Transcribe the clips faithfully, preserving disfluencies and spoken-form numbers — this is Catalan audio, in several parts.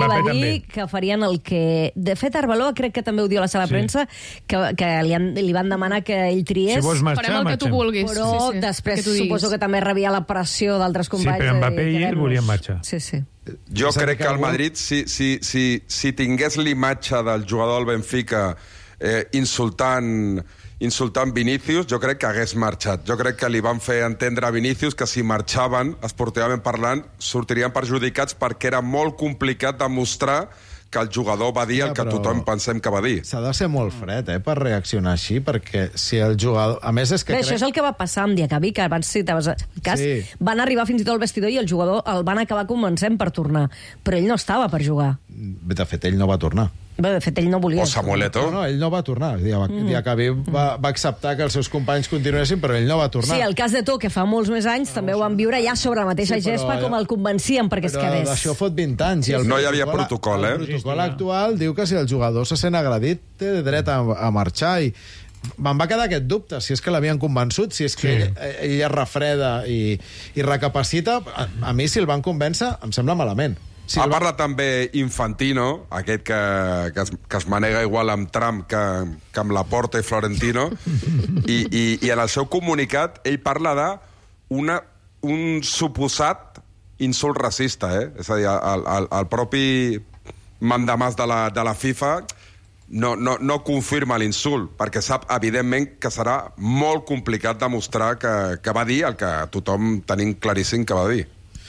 va dir també. que farien el que... De fet, Arbeloa crec que també ho diu a la sala de Sí. premsa, que, que li, han, li van demanar que ell triés. Si vols marxar, Farem el que tu marxem. vulguis. Però sí, sí, després que tu diguis. suposo que també rebia la pressió d'altres Sí, companys. però de Mbappé dir, i ell quedem-nos. volien marxar. Sí, sí. Jo crec que el Madrid, si, si, si, si tingués l'imatge del jugador del Benfica eh, insultant, insultant Vinícius, jo crec que hagués marxat. Jo crec que li van fer entendre a Vinícius que si marxaven, esportivament parlant, sortirien perjudicats perquè era molt complicat demostrar que el jugador va dir el que Ja, però- tothom pensem que va dir. S'ha de ser molt fred, eh, per reaccionar així, perquè si el jugador... A més, és que Bé, crec... això és el que va passar amb Diacabí, que abans citaves el cas. Sí. Van arribar fins i tot al vestidor i el jugador el van acabar convencent per tornar. Però ell no estava per jugar. De fet, ell no va tornar. Bé, de fet, ell no volia. O Samuel Eto'o. No, no, ell no va tornar. Mm. Diacabí va, va acceptar que els seus companys continuessin, però ell no va tornar. Sí, el cas de To, que fa molts més anys, també ho van viure ja sobre la mateixa Sí, però gespa, allò- com el convencien perquè es Però quedés. d'això fot vint anys. I el No hi havia protocol, eh? El protocol actual diu que si el jugador se sent agredit té dret a, a marxar i me'n va quedar aquest dubte, si és que l'havien convençut, si és que Sí. ell, ell es refreda i, i recapacita. A, a mi, si el van convèncer, em sembla malament. Si Ha el van- parlat també Infantino, aquest que, que, es, que es manega igual amb Trump que, que amb Laporta i Florentino, i, i, i en el seu comunicat ell parla de una, un suposat insult racista, eh? És a dir, el, el, el propi mandamàs de la, de la FIFA no, no, no confirma l'insult, perquè sap, evidentment, que serà molt complicat demostrar que, que va dir el que tothom tenim claríssim que va dir.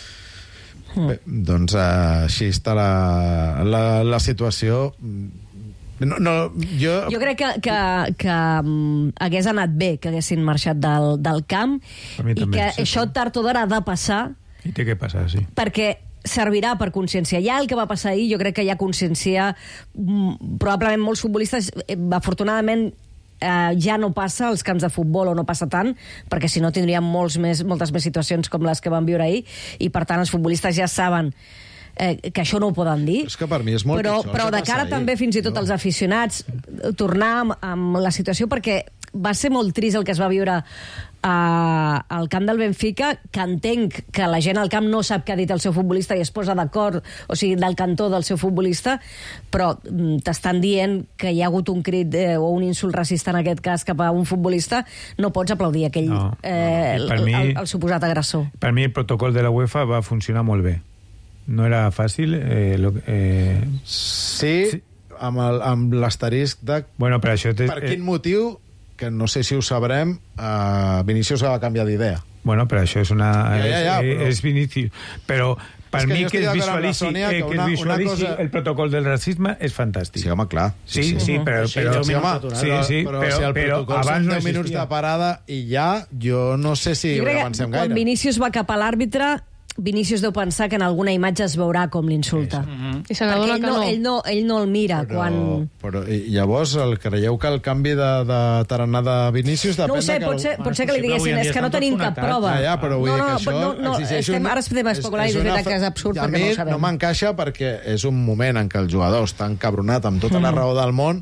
Bé, doncs uh, així està la, la, la situació. No, no, jo... Jo crec que, que, que um, hagués anat bé que haguessin marxat del, del camp A mi i també, que sí, això sí. tard o d'hora ha de passar I té que passar, sí. perquè servirà per conscienciar. Ja el que va passar ahir, jo crec que ja consciencia mm, probablement molts futbolistes, eh, afortunadament eh, ja no passa als camps de futbol o no passa tant, perquè si no tindríem molts més, moltes més situacions com les que van viure ahir, i per tant els futbolistes ja saben eh, que això no ho poden dir. És que per mi és molt però, pitjor però el que de passa cara ahir. també fins i tot No. als aficionats tornar amb, amb la situació, perquè va ser molt trist el que es va viure uh, al camp del Benfica, que entenc que la gent al camp no sap què ha dit el seu futbolista i es posa d'acord, o sigui, del cantó del seu futbolista, però mm, t'estan dient que hi ha hagut un crit eh, o un insult racista en aquest cas cap a un futbolista, no pots aplaudir aquell No, eh, no. Per el, mi- el, el suposat agressor. Per mi el protocol de la UEFA va funcionar molt bé. No era fàcil. Eh, lo, eh... Sí, Sí. amb el- amb l'asterisc de Bueno, per això... Te, per quin motiu, que no sé si ho sabrem, uh, Vinícius va canviar d'idea. Bueno, però això és una... Ja, ja, ja, és, però- és Vinícius. Però per És que mi jo que estic es d'acord amb la visualitzi, Sònia, eh, que que una- es visualitzi una cosa- el protocol del racisme és fantàstic. Sí, home, clar. Sí, sí, sí, però, Sí, però, deu Sí, minuts home, aturat. sí, sí, però, però- si el però protocol abans són no deu minuts existia. de parada i ja, jo no sé si Jo crec avancem que quan gaire. Vinícius va cap a l'àrbitre, Vinícius deu pensar que en alguna imatge es veurà com l'insulta. I se Perquè n'adona ell que no, no. ell, no, ell no el mira Però, quan... però i llavors, el creieu que el canvi de, de tarannà de Vinícius depèn No ho sé, de que... pot ser, Bueno, pot ser que li és possible, avui diguessin en és dia que no estan tenim tots cap connectats. prova. Ja, ja, però vull no, dir no, que això no, no, exigeix estem, una- ara estem especulant i és una veritat fa- que és absurd a perquè no mi ho sabem. no m'encaixa perquè és un moment en què el jugador està encabronat amb tota la raó del món,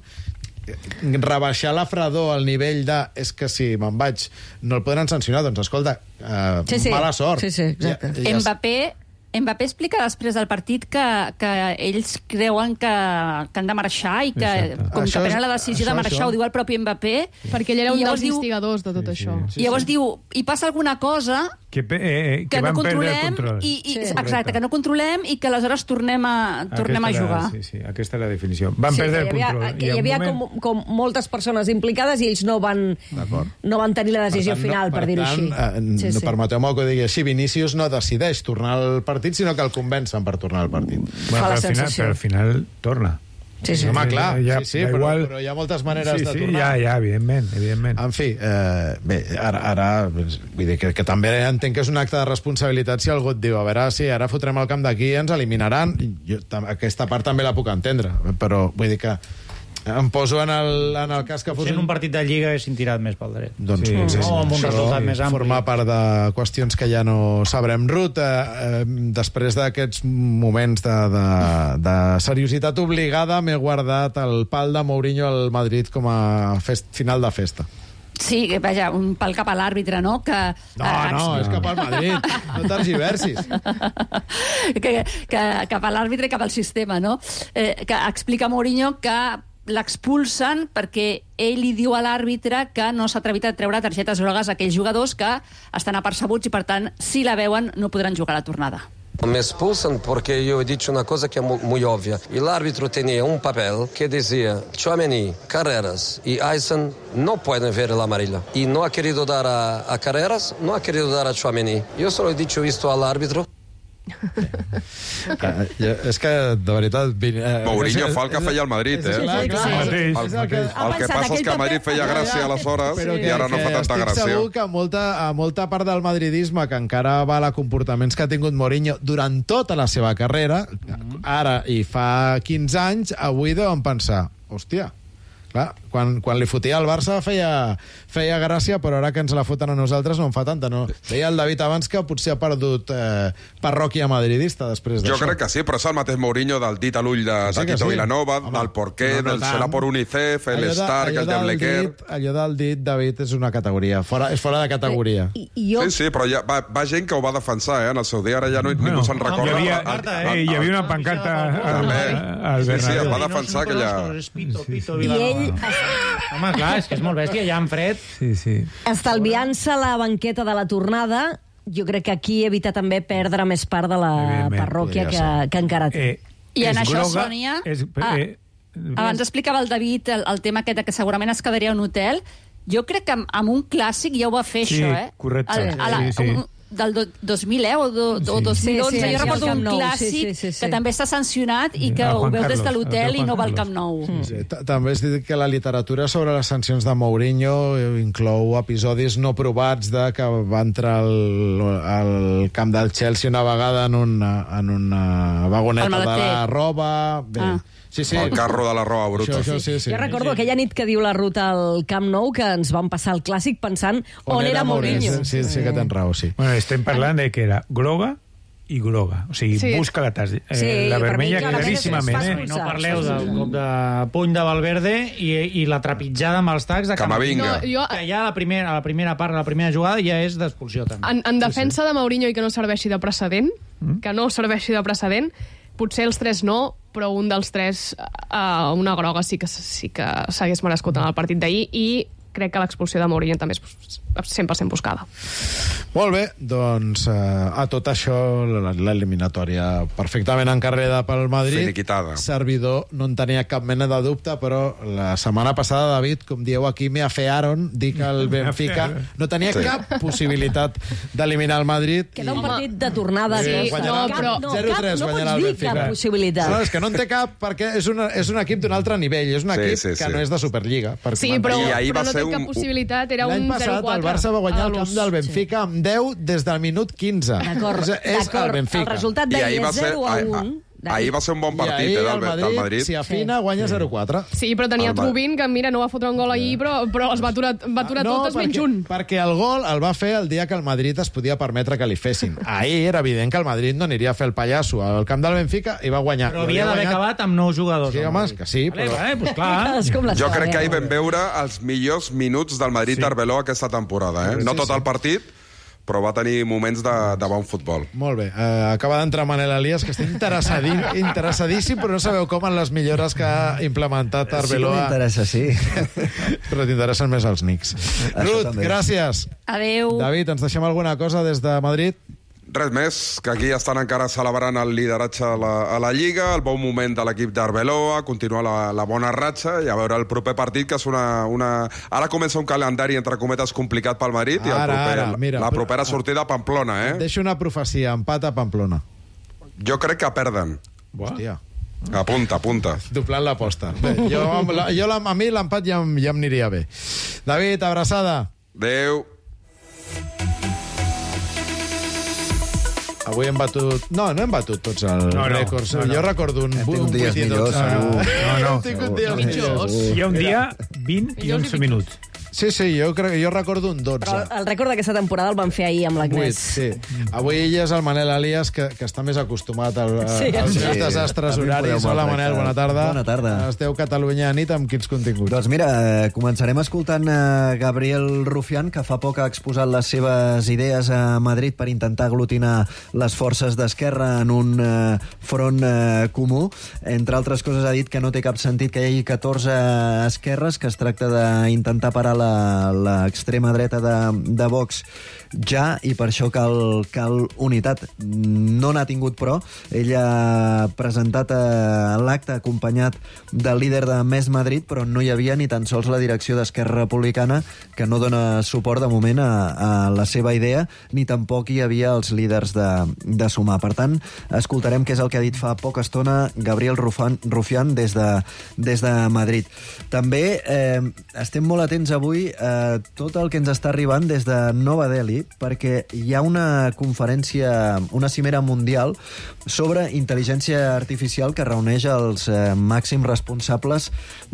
rebaixar la fredor al nivell de és que si me'n vaig no el podran sancionar, doncs escolta, eh, Sí, sí. mala sort. Sí, sí, exacte. Ja, ja, Mbappé, Mbappé explica després del partit que, que ells creuen que, que han de marxar i que, Exacte. com Això que és- prenen la decisió això, de marxar, això. ho diu el propi Mbappé. Perquè ell era un I dels llavors diu- instigadors de tot Sí, sí, això. sí. I llavors diu, hi passa alguna cosa que, eh, eh, que, que, no van perdre el controlem control. i, i, Sí. exacte, que no controlem i que aleshores tornem a, tornem a Aquesta jugar. La, sí, sí, aquesta és la definició. Van Sí, perdre que el hi havia, control. que I hi en havia un moment... com, com moltes persones implicades i ells no van, D'acord. no van tenir la decisió Per tant, final, no, per dir-ho tant, així. Eh, Sí, no sí. permeteu-me que ho digui així, Vinícius no decideix tornar al partit, sinó que el convencen per tornar al partit. Bueno, Fa la però al final, sensació. però al final torna. Sí, sí. Home, clar, Ja- sí, sí, da però, igual. però hi ha moltes maneres sí, de sí, tornar. Ja, ja, evidentment, evidentment. En fi, eh, bé, ara, ara doncs, vull dir que, que també entenc que és un acte de responsabilitat si algú et diu, a veure, si ara fotrem el camp d'aquí i ens eliminaran. Jo, tam- aquesta part també la puc entendre, però vull dir que em poso en el, en el cas que fos... Potser en un partit de Lliga haguessin tirat més pel dret. Doncs Sí, potser sí, sí, no, amb un això resultat més ampli. formar part de qüestions que ja no sabrem. Ruth, eh, eh, després d'aquests moments de, de, de seriositat obligada, m'he guardat el pal de Mourinho al Madrid com a fest, final de festa. Sí, que, vaja, un pal cap a l'àrbitre, no? Que, No, eh, no, és cap al Madrid. No tergiversis. que, que cap a l'àrbitre i cap al sistema, no? Eh, que explica Mourinho que l'expulsen perquè ell li diu a l'àrbitre que no s'ha atrevit a treure targetes grogues a aquells jugadors que estan apercebuts i, per tant, si la veuen, no podran jugar a la tornada. Me expulsan porque yo he dicho una cosa que es muy, muy obvia. El árbitro tenía un papel que decía Tchouaméni, Carreras y Aysen no pueden ver el amarillo. Y no ha querido dar a, a Carreras, no ha querido dar a Tchouaméni. Yo solo he dicho esto al árbitro. Uh, és que, de veritat... Uh, Mourinho fa el que feia el Madrid, eh? Clar, clar, El mateix. és el que... El que passa és que a Madrid feia gràcia aleshores i ara no fa tanta gràcia. Estic segur que a molta, a molta part del madridisme que encara val a comportaments que ha tingut Mourinho durant tota la seva carrera, ara i fa quinze anys, avui deuen pensar, hòstia, clar, quan, quan li fotia al Barça feia, feia gràcia, però ara que ens la foten a nosaltres no en fa tanta. No? Deia el David abans que potser ha perdut eh, parròquia madridista després d'això. Jo crec que sí, però és el mateix Mourinho del dit a l'ull de, Sí de que Tito sí. Vilanova, Home, del Porqué, no, no del tant. Serà por UNICEF, el Allò de- Stark, allò el del Diablequer... dit- Allò del dit, David, és una categoria. Fora, és fora de categoria. I, i jo... Sí, sí, però ja, va, va gent que ho va defensar, eh? En el seu dia ara ja no, Bueno, ningú se'n recorda. hi havia, pancarta, eh, hi havia una pancarta al, També. al Sí, sí, Bernabéu. es va defensar aquella... És Pito, Pito, I ell, Vilanova. Home, clar, és que és molt bèstia, ja en fred. Sí, sí. estalviant-se la banqueta de la tornada, jo crec que aquí evita també perdre més part de la Evidentment, parròquia que, podria que encara té. Eh, I en és això, groga, Sònia... És, Ah, eh, Abans explicava el David el, el tema aquest de que segurament es quedaria a un hotel. Jo crec que amb, amb un clàssic ja ho va fer, Sí, això, eh? correcte. El, a la, Sí, sí. Un, del do, dos mil, eh? O, do, o Sí. dos mil onze. Sí, sí, jo sí, recordo al un Camp Nou. clàssic Sí, sí, sí, sí. que també està sancionat i que Ah, ho Juan veu des de Carlos, l'hotel el i no va al Juan Camp Nou. Sí, t- també és dit que la literatura sobre les sancions de Mourinho eh, inclou episodis no provats de que va entrar al, al camp del Chelsea una vegada en una, en una vagoneta El de maleter. la roba... Bé, Ah. sí, sí. El carro de la roba bruta. Això, això, sí, sí. Jo recordo aquella nit que diu la ruta al Camp Nou que ens vam passar el clàssic pensant on, on era Mourinho. Sí, sí que tens raó, sí. Bueno, estem parlant de que era groga i groga. O sigui, Sí. busca la targeta. Eh, Sí, la per mi vermella clarament claríssimament, és eh? fàcil. No parleu del cop de puny de Valverde i, i la trepitjada amb els tacs de Camavinga. No, jo, Que ja a la primera, a la primera part, a la primera jugada, ja és d'expulsió, també. en, en defensa de Mourinho i que no serveixi de precedent, que no serveixi de precedent, potser els tres no, però un dels tres, uh, una groga sí que sí que s'hagués merescut en el partit d'ahir, i crec que l'expulsió de Mourinho també és cent per cent buscada. Molt bé, doncs eh, a tot això l'eliminatòria perfectament encarregada pel Madrid. Finiquitada. Servidor no en tenia cap mena de dubte, però la setmana passada, David, com dieu aquí, me afearon, dir que el Benfica no tenia Sí. cap possibilitat d'eliminar el Madrid. Queda un partit de tornada. Sí, que- guanyarà no, però- no, zero tres cap, no guanyarà pots el dir Benfica. cap possibilitat. No, és que no en té cap perquè és, una, és un equip d'un altre nivell, és un Sí, equip sí, que sí. no és de Superliga. Per Sí, comentar. però, I ahir però va no ser té cap un- possibilitat, era L'any un passat zero quatre. el Barça va guanyar a el camp l'ús. del Benfica amb deu des del minut quinze. D'acord, És, és el d'acord. Benfica. El resultat I d'ahir ahir va és ser... zero a ahir- un. Ahir va ser un bon I partit, ahir eh, el del, Madrid, del Madrid. si afina, guanya zero quatre. Sí, però tenia El Madrid. Trubin, que mira, no va fotre un gol ahir, però, però els va aturar, va aturar totes perquè, menys un. perquè el gol el va fer el dia que el Madrid es podia permetre que li fessin. Ahir era evident que el Madrid no aniria a fer el pallasso al camp del Benfica i va guanyar. Però havia d'haver acabat amb nou jugadors. Sí, home, que sí, Vale, però... vale, pues clar. Cadascú amb la Jo seva, crec que ahir eh? vam veure els millors minuts del Madrid d'Arveló aquesta temporada. Eh? No Sí, tot sí. el partit, però va tenir moments de, de bon futbol. Molt bé, uh, acaba d'entrar Manel Elias, que està interessadí, interessadíssim, però no sabeu com en les millores que ha implementat Sí que Arbeloa. m'interessa, sí. Però t'interessen més els Knicks. Ruth, també. gràcies. Adéu. David, ens deixem alguna cosa des de Madrid? Res més, que aquí estan encara celebrant el lideratge a la, a la Lliga, el bon moment de l'equip d'Arbeloa, continua la, la bona ratxa, i a veure el proper partit, que és una... una... Ara comença un calendari, entre cometes, complicat pel Madrid, i el Ara, proper, ara, mira, la propera però- sortida a Pamplona, eh? Deixo una profecia, empat a Pamplona. Jo crec que perden. Hòstia. Apunta, apunta. Doblant l'aposta. Bé, jo, amb la, jo la, a mi l'empat ja, em- ja em aniria bé. David, abraçada. Adéu. Avui hem batut... No, no hem batut tots els No, no, rècords. no, no. Jo recordo un... Hem un tingut dies vuit i millors, dotze. segur. No, no. Hem tingut dies Pitjors. millors. Hi ha un dia vint i Millors i onze minuts. Sí, sí, jo, crec, jo recordo un dotze. Però el rècord d'aquesta temporada el van fer ahir amb l'Agnès. Sí. Avui ell és el Manel Elias, que, que està més acostumat al, Sí, als sí. seus desastres Avui horaris. podeu Hola, maltractar. Manel, bona tarda. Bona tarda. Esteu Catalunya a nit amb quins continguts? Doncs mira, eh, començarem escoltant eh, Gabriel Rufián, que fa poc ha exposat les seves idees a Madrid per intentar aglutinar les forces d'Esquerra en un eh, front eh, comú. Entre altres coses ha dit que no té cap sentit que hi hagi catorze esquerres, que es tracta d'intentar parar l'extrema dreta de, de Vox ja, i per això cal, cal unitat. No n'ha tingut, però. Ell ha presentat eh, l'acte acompanyat del líder de Més Madrid, però no hi havia ni tan sols la direcció d'Esquerra Republicana, que no dona suport de moment a, a la seva idea, ni tampoc hi havia els líders de, de Sumar. Per tant, escoltarem què és el que ha dit fa poca estona Gabriel Rufián, Rufián des, de, des de Madrid. També eh, estem molt atents avui a tot el que ens està arribant des de Nova Delhi, perquè hi ha una conferència, una cimera mundial sobre intel·ligència artificial que reuneix els eh, màxims responsables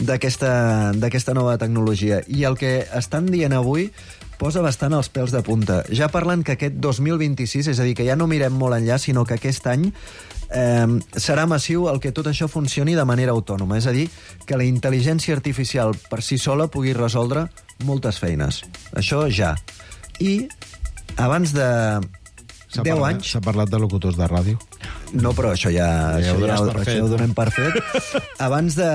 d'aquesta nova tecnologia. I el que estan dient avui posa bastant els pèls de punta. Ja parlen que aquest dos mil vint-i-sis, és a dir, que ja no mirem molt enllà, sinó que aquest any eh, serà massiu el que tot això funcioni de manera autònoma. És a dir, que la intel·ligència artificial per si sola pugui resoldre moltes feines. Això ja. I abans de deu parlat, anys... S'ha parlat de locutors de ràdio. No, però això ja, Ja això, ho ja, dones per fet, això ho no? donem per fet. Abans de,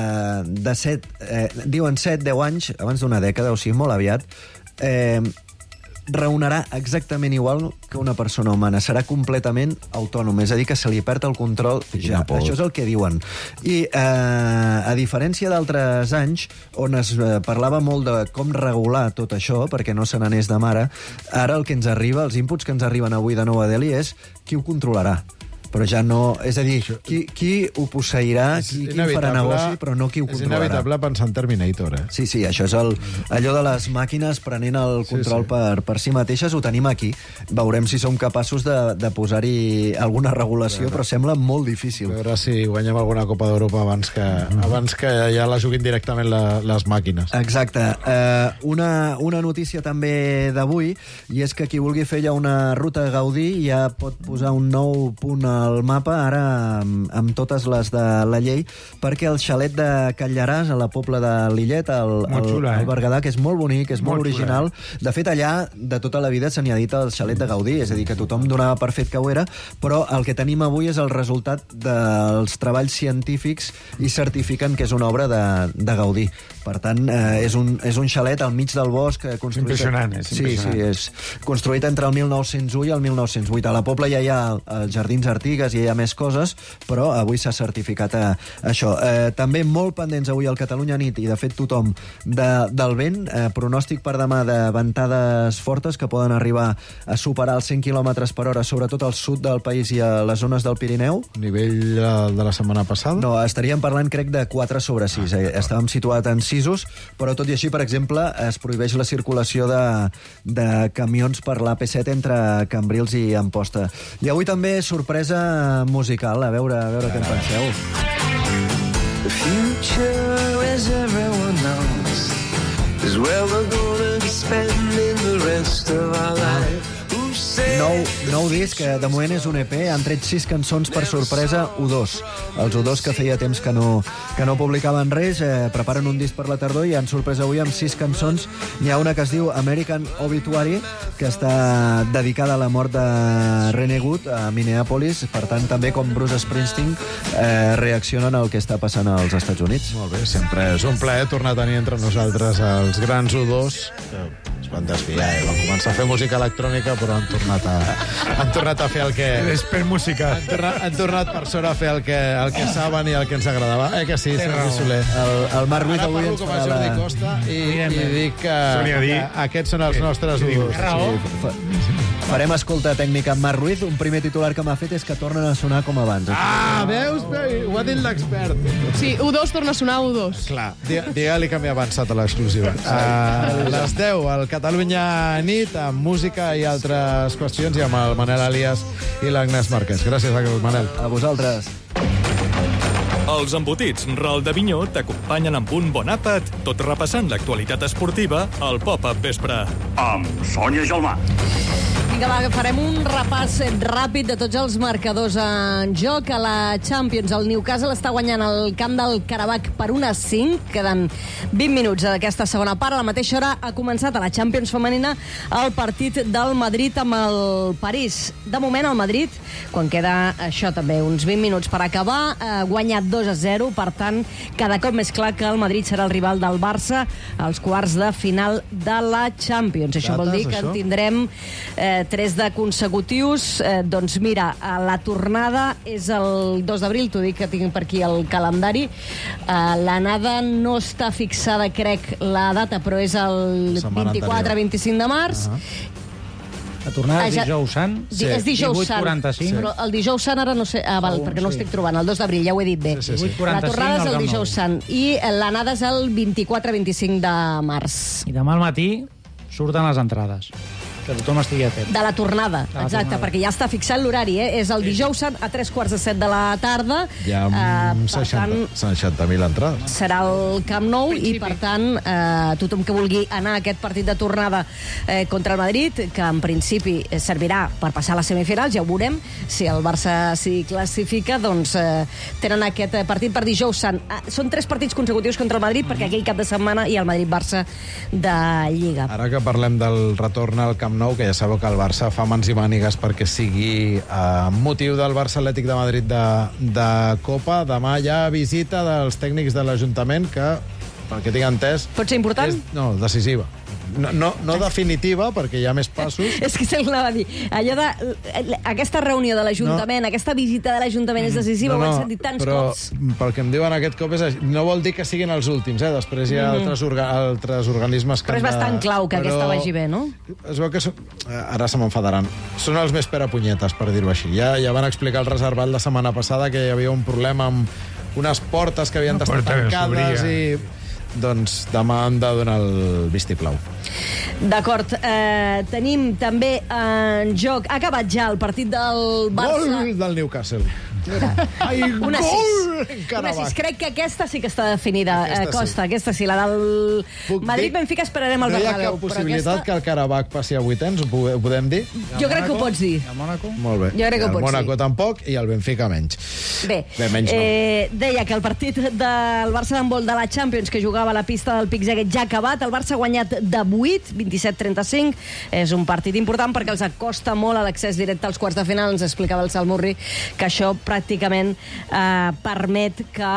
de set, eh, diuen set, deu anys, abans d'una dècada, o sigui, molt aviat, eh, raonarà exactament igual que una persona humana. Serà completament autònom, és a dir, que se li perd el control ja. Això és el que diuen. I eh, a diferència d'altres anys, on es eh, parlava molt de com regular tot això, perquè no se n'anés de mare, ara el que ens arriba, els inputs que ens arriben avui de Nova Delhi és qui ho controlarà. Però ja no... És a dir, qui, qui ho posseirà, qui, qui farà negoci, però no qui ho És controlarà. inevitable pensar en Terminator, eh? Sí, sí, això és el, allò de les màquines prenent el control sí, sí. Per, per si mateixes. Ho tenim aquí. Veurem si som capaços de, de posar-hi alguna regulació, però sembla molt difícil. A veure si guanyem alguna Copa d'Europa abans que, abans que ja la juguin directament la, les màquines. Exacte. Uh, una, una notícia també d'avui, i és que qui vulgui fer ja una ruta a Gaudí ja pot posar un nou punt al mapa, ara amb, amb totes les de la llei, perquè el xalet de Catlllaràs, a la Pobla de Lillet, el, el, xula, eh? el Berguedà, que és molt bonic, és molt, Molt original. xula. De fet, allà, de tota la vida, se n'hi ha dit el xalet de Gaudí, és a dir, que tothom donava per fet que ho era, però el que tenim avui és el resultat dels treballs científics i certifiquen que és una obra de, de Gaudí. Per tant, eh, és, un, és un xalet al mig del bosc. Eh, construït... Impressionant, és sí, impressionant. Sí, és construït entre el mil nou-cents u i el mil nou-cents vuit. A la Pobla ja hi ha els Jardins Artigues i hi ha més coses, però avui s'ha certificat a, a això. Eh, també molt pendents avui al Catalunya Nit, i de fet tothom, de, del vent. Eh, pronòstic per demà de ventades fortes que poden arribar a superar els cent quilòmetres per hora, sobretot al sud del país i a les zones del Pirineu. Nivell eh, de la setmana passada? No, estaríem parlant, crec, de quatre sobre sis. Ah, Estàvem situat en sisos, però tot i així, per exemple, es prohibeix la circulació de, de camions per l'A P set entre Cambrils i Amposta. I avui també sorpresa musical, a veure, a veure què en penseu. The future, as everyone knows, is where we're gonna be spending the rest of our life. Nou, nou disc, de moment és un E P, han tret sis cançons per sorpresa, U dos. Els U dos que feia temps que no, que no publicaven res, eh, preparen un disc per la tardor i han sorprès avui amb sis cançons. N'hi ha una que es diu American Obituary, que està dedicada a la mort de René Good a Minneapolis, per tant també com Bruce Springsteen eh, reaccionen al que està passant als Estats Units. Molt bé, sempre és un plaer tornar a tenir entre nosaltres els grans U dos, que es van desviar i van començar a fer música electrònica, però han tornat a, han tornat a fer el que... L'expert musical. Han tornat, han tornat per sort a fer el que, el que saben i el que ens agradava. Eh que sí, Sergi Soler? El, el Marc Ruiz Ara avui parlo ens com a farà Jordi la... Costa i, i dic que, Sonia que Di. aquests són els nostres U dos. Sí, fa, farem escolta tècnica amb Marc Ruiz. Un primer titular que m'ha fet és que tornen a sonar com abans. Ah, veus? Ho ha dit l'expert. Sí, U dos torna a sonar U dos. Clar, digue-li que m'he avançat a l'exclusiva. A les deu, al Catalunya Nit, amb música i altres qüestions, i amb el Manel Elias i l'Agnès Marquès. Gràcies, Manel. A vosaltres. Els embotits Ral d'Avinyó t'acompanyen amb un bon àpat, tot repassant l'actualitat esportiva al Pop-Up Vespre. Amb Sònia Gelmà. Vinga, va, farem un repàs ràpid de tots els marcadors en joc. A la Champions, el Newcastle està guanyant el camp del Karabakh per un a cinc. Queden vint minuts d'aquesta segona part. A la mateixa hora ha començat a la Champions femenina el partit del Madrid amb el París. De moment, el Madrid, quan queda això també, uns vint minuts per acabar, ha guanyat dos a zero. Per tant, cada cop més clar que el Madrid serà el rival del Barça als quarts de final de la Champions. Això Dates, vol dir que això? en tindrem eh, tres de consecutius. Eh, doncs mira, la tornada és el dos d'abril, t'ho dic que tinc per aquí el calendari. Eh, L'anada no està fixada, crec, la data, però és el vint-i-quatre vint-i-cinc de març. Uh -huh. La tornada és Ah, ja- dijous sant. Di- És dijous divuit sant. quaranta-cinc. Però el dijous sant ara no sé... Ah, val, Segur, perquè no ho sí. estic trobant. El dos d'abril, ja ho he dit bé. Sí, sí, sí. divuit La quaranta-cinc tornada és al el Camp Nou. dijous sant i l'anada és el vint-i-quatre vint-i-cinc de març. I demà al matí surten les entrades. Que tothom estigui atent. De la tornada, la exacte, tornada. perquè ja està fixat l'horari, eh? És el dijous sant a tres quarts de set de la tarda. Hi ha Eh, um, per tant, seixanta mil entrades. serà el Camp Nou i, per tant, eh, tothom que vulgui anar a aquest partit de tornada eh, contra el Madrid, que en principi eh, servirà per passar a les semifinals, ja ho veurem, si el Barça s'hi classifica, doncs eh, tenen aquest eh, partit per dijous sant. Ah, són tres partits consecutius contra el Madrid, perquè aquell cap de setmana hi ha el Madrid-Barça de Lliga. Ara que parlem del retorn al Camp Nou, que ja sabeu que el Barça fa mans i mànigues perquè sigui eh, motiu del Barça Atlètic de Madrid de, de Copa. Demà hi ha visita dels tècnics de l'Ajuntament que, pel que tinc entès... Pot ser important? És, no, decisiva. No, no, no definitiva, perquè hi ha més passos. És que se'l anava a dir. Allò de, aquesta reunió de l'Ajuntament, no. aquesta visita de l'Ajuntament és decisiva, no, ho no, hem sentit tants però cops. pel que em diuen aquest cop és, no vol dir que siguin els últims, eh? Després hi ha Mhm. altres, orga, altres organismes que Però és han de- bastant clau que però aquesta vagi bé, no? Es veu que són, ara se m'enfadaran, són els més perapunyetes, per dir-ho així. Ja, ja van explicar al reservat la setmana passada que hi havia un problema amb unes portes que havien Una d'estar porta que tancades s'obria. i... Doncs demà han de donar el vistiplau. D'acord, eh, tenim també en joc... Ha acabat ja el partit del Barça. Gol del Newcastle. Mira, Ai, una gol! sis. Encara Una sis. va. Crec que aquesta sí que està definida, Aquesta eh, sí. Costa. Aquesta sí, la del Puc dir- Madrid-Benfica esperarem al No hi ha Bernabéu. cap però possibilitat aquesta... que el Karabakh passi a vuitens, ho pu- ho podem dir? Jo crec que ho pots dir. El Mònaco? Molt bé. Jo crec que ho I el pots Mónaco dir. tampoc i el Benfica menys. Bé, Bé, menys no. eh, deia que el partit del Barça d'handbol de la Champions, que jugava a la pista del Pickzeguet, ja ha acabat. El Barça ha guanyat de vuit, vint-i-set trenta-cinc. És un partit important perquè els acosta molt a l'accés directe als quarts de final. Ens explicava el Salmurri que això pràcticament eh, permet que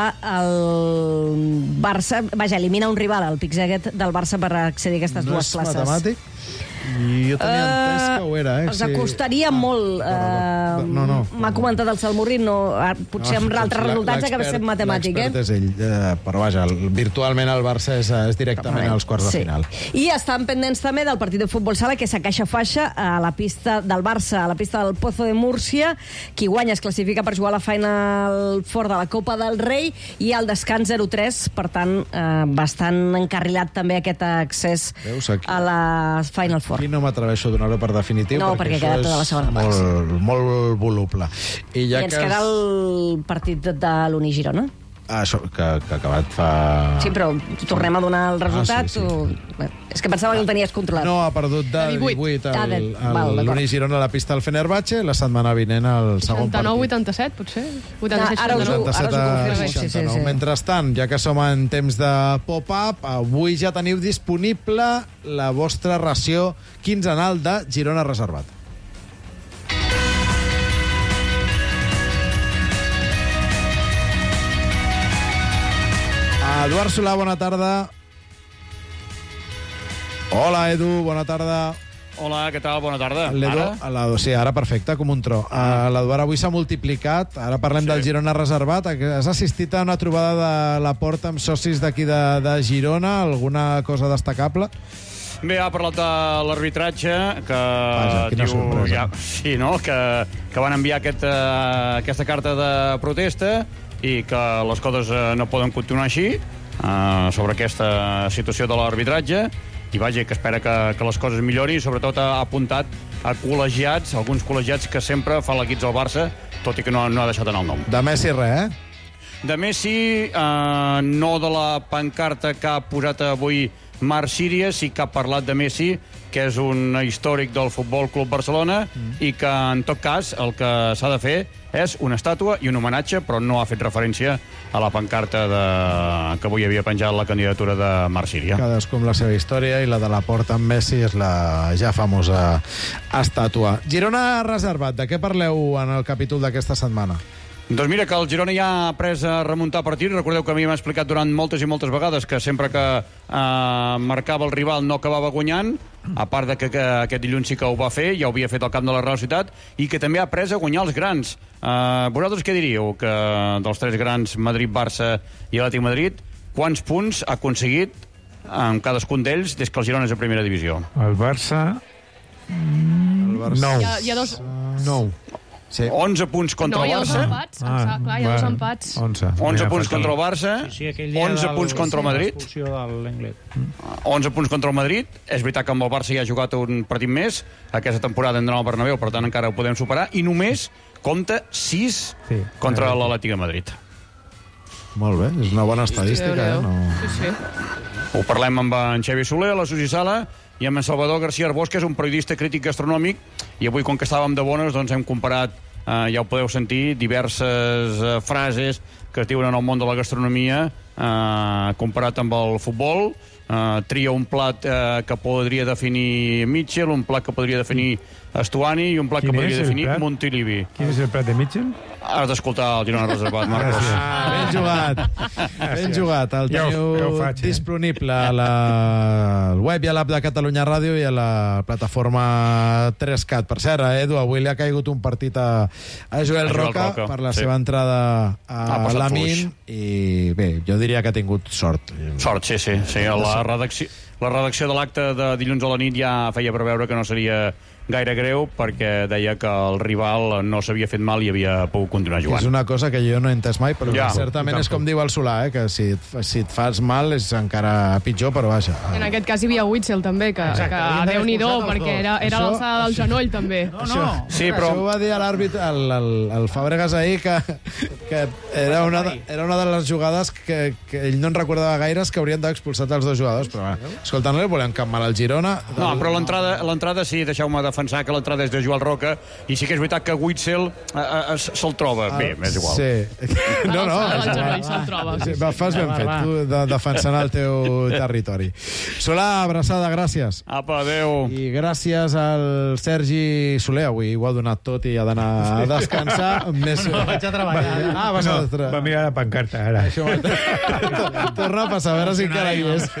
el Barça... Vaja, elimina un rival, el Pickzeguet, del Barça per accedir a aquestes No dues és places. matemàtic? I jo tenia entès que ho era, eh? Els acostaria molt. Eh, no, no. M'ha comentat el Salmurri, no, ah, potser amb altres La- resultats acaba l'expert- sent matemàtic, eh? L'expert és ell, eh, però vaja, el, virtualment el Barça és, és directament als quarts Sí. de final. I estan pendents també del partit de futbol sala, que és a Caixa Faixa, a la pista del Barça, a la pista del Pozo de Múrcia. Qui guanya es classifica per jugar a la Final Four de la Copa del Rei i al descans zero tres, per tant, eh, bastant encarrilat també aquest accés Veus, aquí- a la Final Four. Aquí no m'atreveixo a donar-ho per definitiu, No, perquè perquè, queda això tota la és segona part, molt, molt voluble. I ja I ens que queda el partit de, de l'Uni-Girona. Ah, això, que, que ha acabat fa... Sí, però tornem a donar el resultat? Ah, sí, sí. O... Bé, és que pensava que el tenies controlat. No, ha perdut de De divuit. divuit Ah, de- val, d'acord. l'Uni Girona a la pista del Fenerbahce, la setmana vinent al segon seixanta-nou partit. vuitanta-set, potser? vuitanta-set, Ah, ara us ho- seixanta-nou. setanta-set ara us ho a confirmo, sí, sí, seixanta-nou. sí. Mentrestant, ja que som en temps de pop-up, avui ja teniu disponible la vostra ració quinzenal de Girona Reservat. Eduard Solà, bona tarda. Hola, Edu, bona tarda. Hola, què tal? Bona tarda. L'Edu, Ara? la, sí, ara perfecte, com un tro. Uh, L'Eduard avui s'ha multiplicat, ara parlem sí. del Girona Reservat. Has assistit a una trobada de la Porta amb socis d'aquí de, de Girona? Alguna cosa destacable? Bé, ha parlat de l'arbitratge, que Vaja, quina diu... sorpresa. Ja, sí, no?, que, que van enviar aquest, uh, aquesta carta de protesta i que les coses uh, no poden continuar així uh, sobre aquesta situació de l'arbitratge, i vaja, que espera que, que les coses millorin, i sobretot ha apuntat a col·legiats, alguns col·legiats que sempre fan l'equip del Barça, tot i que no, no ha deixat en el nom. De Messi res, eh? de Messi, eh, no de la pancarta que ha posat avui Marc Sirius, sí que ha parlat de Messi, que és un històric del Futbol Club Barcelona, mm. i que, en tot cas, el que s'ha de fer és una estàtua i un homenatge, però no ha fet referència a la pancarta de... que avui havia penjat la candidatura de Marc Sirius. Cadascú amb la seva història, i la de la Porta amb Messi és la ja famosa estàtua. Girona reservat, de què parleu en el capítol d'aquesta setmana? Doncs mira, que el Girona ja ha après a remuntar partits. Recordeu que a mi m'ha explicat durant moltes i moltes vegades que sempre que eh, marcava el rival no acabava guanyant, a part de que, que aquest dilluns sí que ho va fer, ja ho havia fet al camp de la Real Societat, i que també ha après a guanyar els grans. Eh, vosaltres què diríeu? Que dels tres grans, Madrid, Barça i Atlètic Madrid, quants punts ha aconseguit en cadascun d'ells des que el Girona és a primera divisió? El Barça... El Barça... Nou. Hi ha, hi ha dos... Nou. Sí. onze punts contra no, el Barça. No, hi ha dos empats. Ah, clar, hi ha dos empats. onze. onze punts contra el Barça. Sí, sí, onze punts contra el Madrid. onze punts contra el Madrid. És veritat que amb el Barça ja ha jugat un partit més. Aquesta temporada hem d'anar al Bernabéu, per tant encara ho podem superar. I només compta sis sí, contra l'Atlètic de Madrid. Molt bé, és una bona estadística. Sí, eh? No... sí, sí. Ho parlem amb en Xavi Soler, a la Susi Sala, i amb en Salvador García Arbós, que és un periodista crític gastronòmic, i avui, com que estàvem de bones, doncs hem comparat, eh, ja ho podeu sentir, diverses eh, frases que es diuen en el món de la gastronomia, eh, comparat amb el futbol. Eh, tria un plat eh, que podria definir Mitchell, un plat que podria definir Estuani i un plat que podria definir plat? Montilivi. Quin és el plat de Mitchell? Has d'escoltar el Girona Reservat, Marcos. Ah, ben jugat. Ben jugat. El teniu ja ho, ja ho faig, eh? disponible a la al web i a l'app de Catalunya Ràdio i a la plataforma tres cat. Per cert, Edu, avui li ha caigut un partit a, a Joel, a Joel Roca, Roca per la sí. seva entrada a l'Amin, i bé, jo diria que ha tingut sort. Sort, sí, sí. sí la, redacció, la redacció de l'acte de dilluns a la nit ja feia preveure que no seria gaire greu, perquè deia que el rival no s'havia fet mal i havia pogut continuar jugant. És una cosa que jo no he entès mai, però ja, certament és com diu el Solà, eh, que si, si et fas mal és encara pitjor, però vaja. En aquest cas hi havia Witzel també, que, que Déu-n'hi-do, perquè era, era això, l'alçada del genoll també. No, no. Sí, però... Això ho va dir a l'àrbit, el, el, el Fàbregas ahir, que, que era, una, era una de les jugades que, que ell no en recordava gaires, que haurien d'haver expulsat els dos jugadors, però bueno, escolta, no li volem cap mal al Girona. No, però l'entrada sí, deixeu-me defensar que l'entrada és de Joel Roca, i sí que és veritat que Witzel se'l troba bé, m'és igual. Sí. No, no. Se'l troba. Fas ben fet, tu, de, defensant el teu territori. Solà, abraçada, gràcies. Apa, adéu. I gràcies al Sergi Soler, avui ho ha donat tot i ha d'anar a descansar. Més... No, vaig a treballar. Ah, vas a treballar. Va mirar la pancarta, ara. Torna a passar, a veure si encara hi és.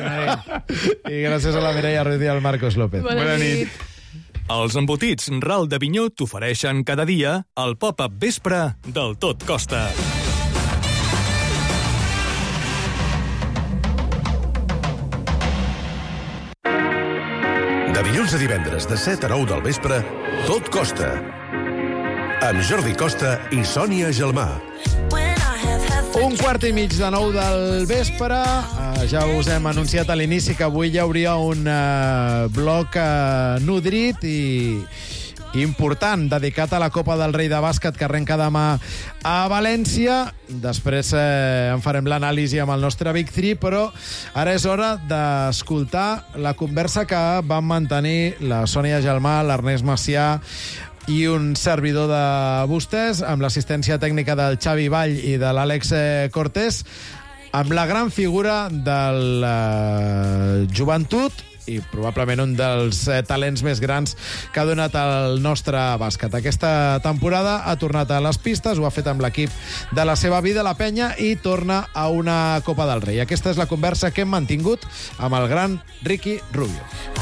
I gràcies a la Mireia Ruiz i al Marcos López. Bona nit. Els embotits Ral d'Avinyó t'ofereixen cada dia el pop-up vespre del Tot Costa. De dilluns a divendres, de set a nou del vespre, Tot Costa. Amb Jordi Costa i Sònia Gelmà. Un quart i mig de nou del vespre. Uh, ja us hem anunciat a l'inici que avui hi hauria un uh, bloc uh, nodrit i important, dedicat a la Copa del Rei de bàsquet, que arrenca demà a València. Després eh, en farem l'anàlisi amb el nostre Big Three, però ara és hora d'escoltar la conversa que van mantenir la Sònia Gelmà, l'Ernest Macià i un servidor de vostès, amb l'assistència tècnica del Xavi Vall i de l'Àlex Cortés, amb la gran figura del eh, joventut i probablement un dels eh, talents més grans que ha donat el nostre bàsquet. Aquesta temporada ha tornat a les pistes, ho ha fet amb l'equip de la seva vida, la Penya, i torna a una Copa del Rei. Aquesta és la conversa que hem mantingut amb el gran Ricky Rubio.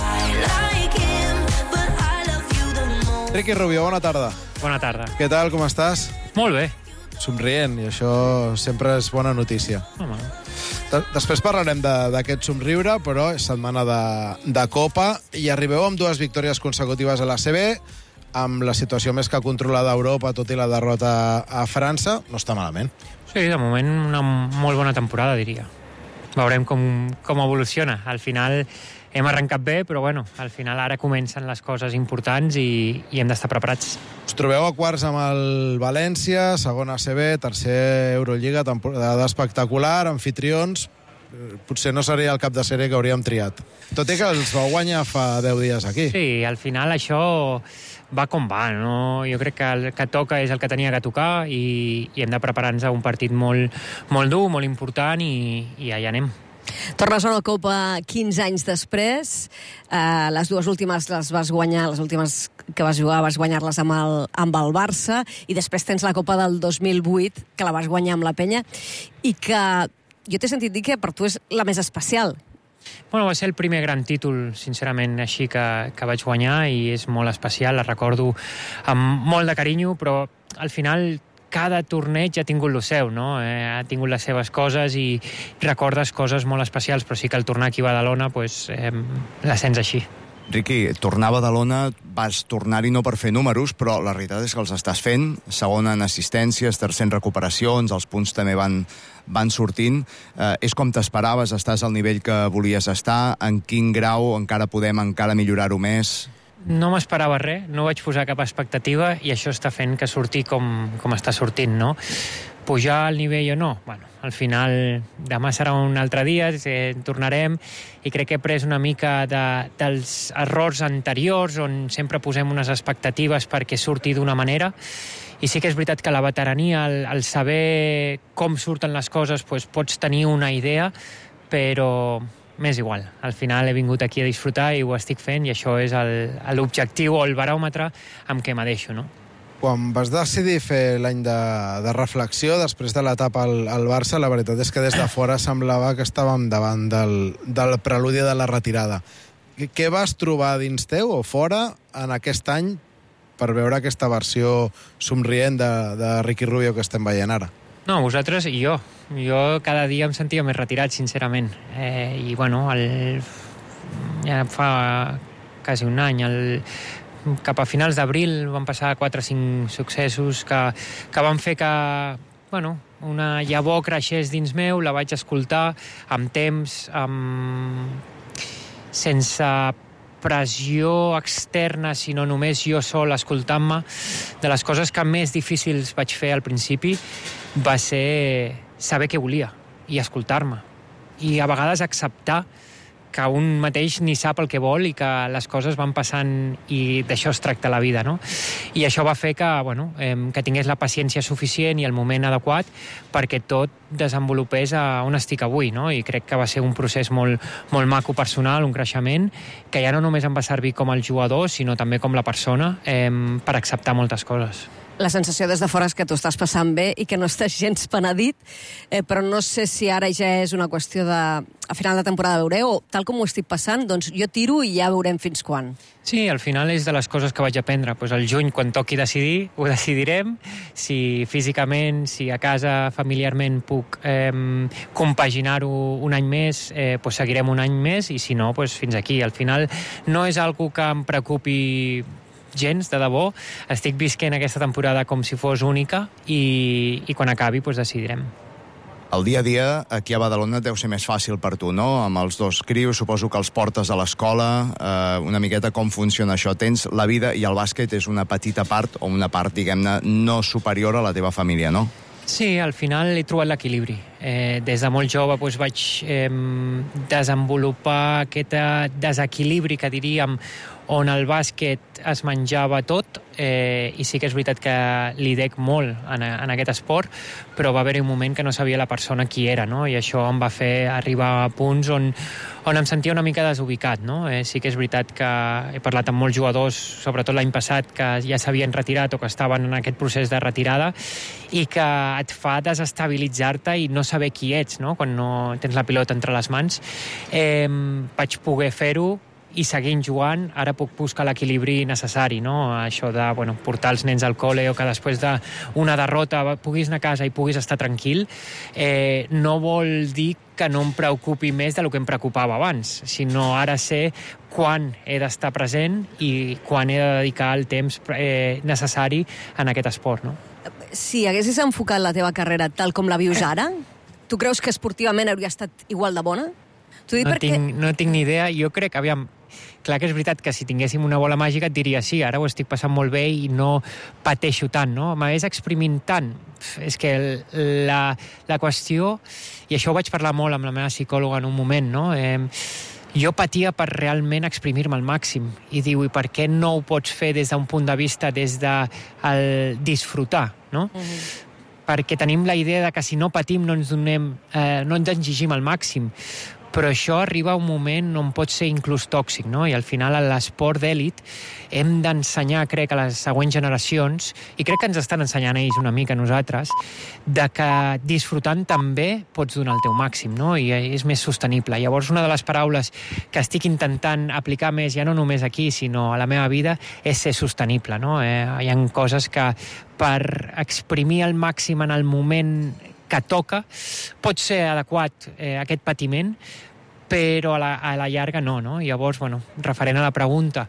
Ricky Rubio, bona tarda. Bona tarda. Què tal, com estàs? Molt bé. Somrient, i això sempre és bona notícia. Home. Després parlarem d'aquest somriure, però és setmana de, de Copa, i arribeu amb dues victòries consecutives a la C B, amb la situació més que controlada a Europa, tot i la derrota a França. No està malament. Sí, de moment una molt bona temporada, diria. Veurem com, com evoluciona. Al final hem arrencat bé, però bueno, al final ara comencen les coses importants i, i hem d'estar preparats. Us trobeu a quarts amb el València, segona A C B, tercer Eurolliga, temporada espectacular, anfitrions. Potser no seria el cap de sèrie que hauríem triat. Tot i que els vau guanyar fa deu dies aquí. Sí, al final això va com va, no? Jo crec que el que toca és el que tenia que tocar i, i hem de preparar-nos a un partit molt, molt dur, molt important i, i allà anem. Tornes a una Copa quinze anys després. Uh, les dues últimes les vas guanyar, les últimes que vas jugar vas guanyar-les amb el, amb el Barça, i després tens la Copa del dos mil vuit, que la vas guanyar amb la Penya, i que jo t'he sentit dir que per tu és la més especial. Bueno, va ser el primer gran títol, sincerament, així que, que vaig guanyar, i és molt especial, la recordo amb molt de carinyo, però al final cada torneig ha tingut el seu, no? Eh, ha tingut les seves coses i recordes coses molt especials, però sí que al tornar aquí a Badalona pues, eh, la sents així. Riqui, tornar a Badalona, vas tornar-hi no per fer números, però la realitat és que els estàs fent, segona en assistències, tercer en recuperacions, els punts també van, van sortint. Eh, és com t'esperaves, estàs al nivell que volies estar, en quin grau encara podem encara millorar-ho més? No m'esperava res, no vaig posar cap expectativa i això està fent que surti com, com està sortint, no? Pujar al nivell o no? Bueno, al final demà serà un altre dia, eh, tornarem, i crec que he pres una mica de, dels errors anteriors on sempre posem unes expectatives perquè surti d'una manera, i sí que és veritat que la veterania, el, el saber com surten les coses, pues, pots tenir una idea, però m'és igual. Al final he vingut aquí a disfrutar i ho estic fent, i això és l'objectiu o el baròmetre amb què me deixo, no? Quan vas decidir fer l'any de, de reflexió després de l'etapa al, al Barça, la veritat és que des de fora semblava que estàvem davant del, del preludi de la retirada. Què vas trobar dins teu o fora en aquest any per veure aquesta versió somrient de, de Riqui Rubio que estem veient ara? No, vosaltres i jo. Jo cada dia em sentia més retirat, sincerament. Eh, I, bueno, el, ja fa quasi un any, el, cap a finals d'abril van passar quatre o cinc successos que, que van fer que, bueno, una llavor creixés dins meu, la vaig escoltar amb temps, amb... sense pressió externa, sinó només jo sol escoltant-me. De les coses que més difícils vaig fer al principi va ser saber què volia i escoltar-me. I a vegades acceptar que un mateix ni sap el que vol i que les coses van passant i d'això es tracta la vida, no? I això va fer que, bueno, eh, que tingués la paciència suficient i el moment adequat perquè tot desenvolupés a on estic avui, no? I crec que va ser un procés molt, molt maco personal, un creixement, que ja no només em va servir com el jugador, sinó també com la persona, eh, per acceptar moltes coses. La sensació des de fora és que tu estàs passant bé i que no estàs gens penedit, eh, però no sé si ara ja és una qüestió de... A final de temporada veureu, o tal com ho estic passant, doncs jo tiro i ja veurem fins quan. Sí, al final és de les coses que vaig aprendre. Pues al juny, quan toqui decidir, ho decidirem. Si físicament, si a casa, familiarment, puc eh, compaginar-ho un any més, eh, pues seguirem un any més, i si no, pues fins aquí. Al final no és algo que em preocupi gens, de debò. Estic visquent aquesta temporada com si fos única i, i quan acabi pues decidirem. El dia a dia aquí a Badalona deu ser més fàcil per tu, no? Amb els dos crios, suposo que els portes a l'escola, eh, una miqueta com funciona això. Tens la vida i el bàsquet és una petita part, o una part, diguem-ne, no superior a la teva família, no? Sí, al final he trobat l'equilibri. Eh, des de molt jove doncs, vaig eh, desenvolupar aquest desequilibri, que diríem, on el bàsquet es menjava tot, eh, i sí que és veritat que li dec molt en, en aquest esport, però va haver-hi un moment que no sabia la persona qui era, no? I això em va fer arribar a punts on, on em sentia una mica desubicat, no? Eh, sí que és veritat que he parlat amb molts jugadors, sobretot l'any passat, que ja s'havien retirat o que estaven en aquest procés de retirada, i que et fa desestabilitzar-te i no saber qui ets, no? Quan no tens la pilota entre les mans. Eh, vaig poder fer-ho i seguint jugant, ara puc buscar l'equilibri necessari, no? Això de, bueno, portar els nens al col·le, o que després d'una derrota puguis anar a casa i puguis estar tranquil, eh, no vol dir que no em preocupi més del que em preocupava abans, sinó ara sé quan he d'estar present i quan he de dedicar el temps eh, necessari en aquest esport, no? Si haguessis enfocat la teva carrera tal com la vius ara, tu creus que esportivament hauria estat igual de bona? T'ho dic no, perquè... tinc, no tinc ni idea. Jo crec, aviam, clar que és veritat que si tinguéssim una bola màgica et diria sí, ara ho estic passant molt bé i no pateixo tant, no? M'hagués exprimint tant. És que la, la qüestió, i això ho vaig parlar molt amb la meva psicòloga en un moment, no? Eh, jo patia per realment exprimir-me al màxim i diu, i per què no ho pots fer des d'un punt de vista, des de el disfrutar, no? Mm-hmm. Perquè tenim la idea de que si no patim no ens donem, eh, no ens exigim al màxim. Però això arriba a un moment on pot ser inclús tòxic, no? I al final a l'esport d'èlit hem d'ensenyar, crec, a les següents generacions, i crec que ens estan ensenyant ells una mica a nosaltres, de que disfrutant també pots donar el teu màxim, no? I és més sostenible. Llavors, una de les paraules que estic intentant aplicar més, ja no només aquí, sinó a la meva vida, és ser sostenible, no? Eh, hi ha coses que per exprimir al màxim en el moment que toca, pot ser adequat eh, aquest patiment, però a la, a la llarga no, no? Llavors, bueno, referent a la pregunta,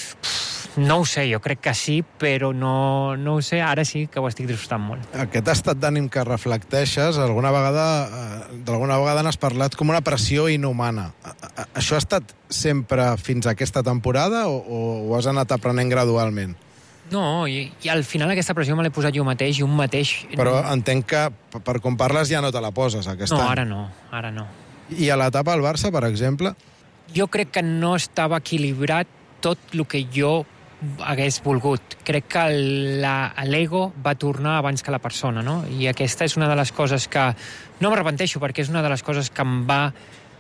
no ho sé, jo crec que sí, però no, no ho sé, ara sí que ho estic disfrutant molt. Aquest estat d'ànim que reflecteixes, alguna vegada, eh, d'alguna vegada n'has parlat com una pressió inhumana. Això ha estat sempre fins a aquesta temporada o, o ho has anat aprenent gradualment? No, i, i al final aquesta pressió me l'he posat jo mateix i un mateix... Però entenc que per com parles ja no te la poses aquest no, any. No, ara no, ara no. I a l'etapa al Barça, per exemple? Jo crec que no estava equilibrat tot el que jo hagués volgut. Crec que l'ego va tornar abans que la persona, no? I aquesta és una de les coses que... No m'arrepenteixo, perquè és una de les coses que em va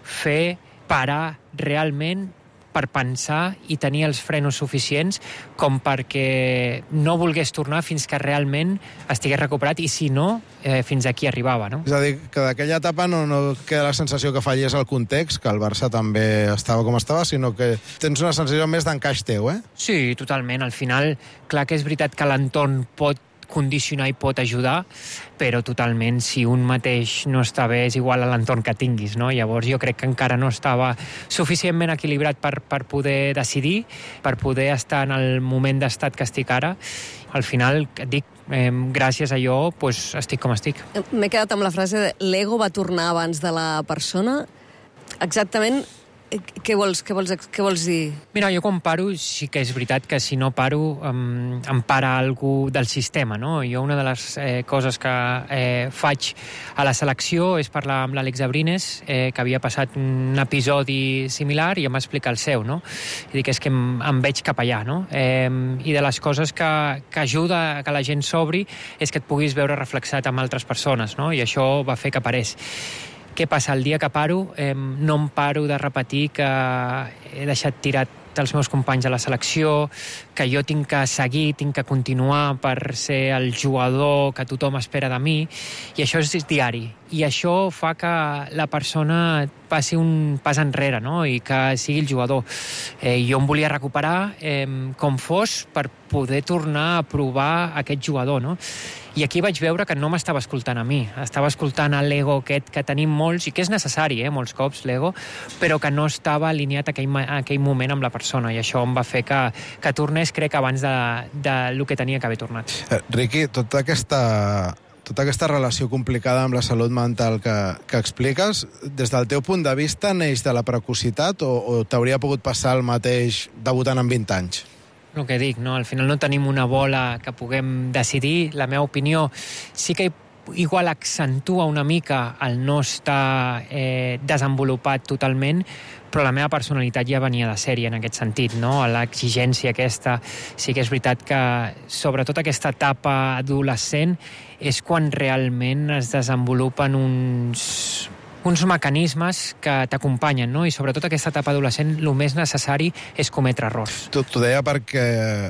fer parar realment per pensar i tenir els frenos suficients com perquè no volgués tornar fins que realment estigués recuperat i, si no, eh, fins aquí arribava, no? És a dir, que d'aquella etapa no, no queda la sensació que fallés el context, que el Barça també estava com estava, sinó que tens una sensació més d'encaix teu, eh? Sí, totalment. Al final, clar que és veritat que l'entorn pot condicionar i pot ajudar, però totalment, si un mateix no està bé, és igual a l'entorn que tinguis, no? Llavors jo crec que encara no estava suficientment equilibrat per, per poder decidir, per poder estar en el moment d'estat que estic ara. Al final, et dic, eh, gràcies a allò, pues, estic com estic. M'he quedat amb la frase de l'ego va tornar abans de la persona. Exactament, què vols, què vols, què vols dir? Mira, jo quan paro sí que és veritat que si no paro em, em para algú del sistema, no? Jo una de les eh, coses que eh, faig a la selecció és parlar amb l'Àlex Abrines, eh, que havia passat un episodi similar i em va explicar el seu, no? I dic, és que em, em veig cap allà, no? Eh, I de les coses que, que ajuda a que la gent s'obri és que et puguis veure reflexat amb altres persones, no? I això va fer que parés. Què passa? El dia que paro, eh, no em paro de repetir que he deixat tirat els meus companys a la selecció, que jo tinc que seguir, tinc que continuar per ser el jugador que tothom espera de mi, i això és diari. I això fa que la persona passi un pas enrere, no? I que sigui el jugador. Eh, jo em volia recuperar eh, com fos per poder tornar a provar aquest jugador, no? I aquí vaig veure que no m'estava escoltant a mi, estava escoltant a l'ego aquest que tenim molts, i que és necessari, eh, molts cops, l'ego, però que no estava alineat a aquell, a aquell moment amb la persona, i això em va fer que, que tornés, crec, abans de, de lo que tenia que haver tornat. Eh, Riqui, tota aquesta... tota aquesta relació complicada amb la salut mental que, que expliques, des del teu punt de vista, neix de la precocitat o, o t'hauria pogut passar el mateix debutant amb vint anys? El que dic, no? Al final no tenim una bola que puguem decidir. La meva opinió sí que igual accentua una mica el no estar eh, desenvolupat totalment, però la meva personalitat ja venia de sèrie en aquest sentit, no? L'exigència aquesta, sí que és veritat que sobretot aquesta etapa adolescent és quan realment es desenvolupen uns, uns mecanismes que t'acompanyen, no? I sobretot aquesta etapa adolescent, el més necessari és cometre errors. T'ho deia perquè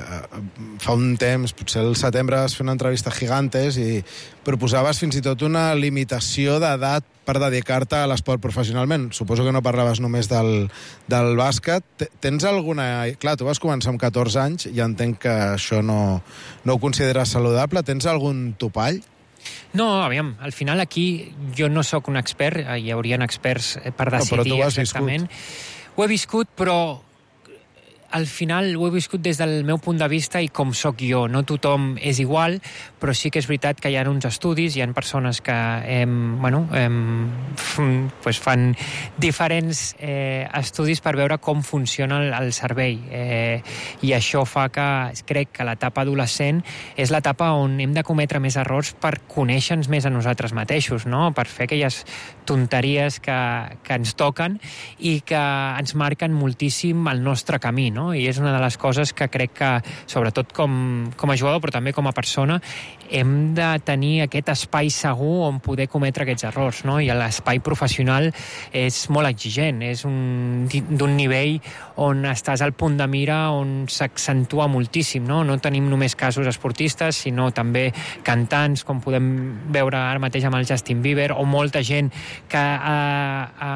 fa un temps, potser el setembre, vas fer una entrevista a Gigantes i proposaves fins i tot una limitació d'edat per dedicar-te a l'esport professionalment. Suposo que no parlaves només del, del bàsquet. Tens alguna... Clar, tu vas començar amb catorze anys i entenc que això no, no ho consideres saludable. Tens algun topall? No, aviam, al final aquí jo no sóc un expert, hi haurien experts per decidir no, però tu ho has exactament. viscut. Ho he viscut, però al final ho he viscut des del meu punt de vista i com sóc jo. No tothom és igual, però sí que és veritat que hi ha uns estudis, hi ha persones que em, bueno, em, pues fan diferents eh, estudis per veure com funciona el, el cervell. Eh, I això fa que crec que l'etapa adolescent és l'etapa on hem de cometre més errors per conèixer-nos més a nosaltres mateixos, no? Per fer aquelles tonteries que, que ens toquen i que ens marquen moltíssim el nostre camí, no? I és una de les coses que crec que, sobretot com, com a jugador, però també com a persona, hem de tenir aquest espai segur on poder cometre aquests errors, no? I l'espai professional és molt exigent, és un, d'un nivell on estàs al punt de mira on s'accentua moltíssim, no? No tenim només casos esportistes, sinó també cantants, com podem veure ara mateix amb el Justin Bieber, o molta gent que ha, ha,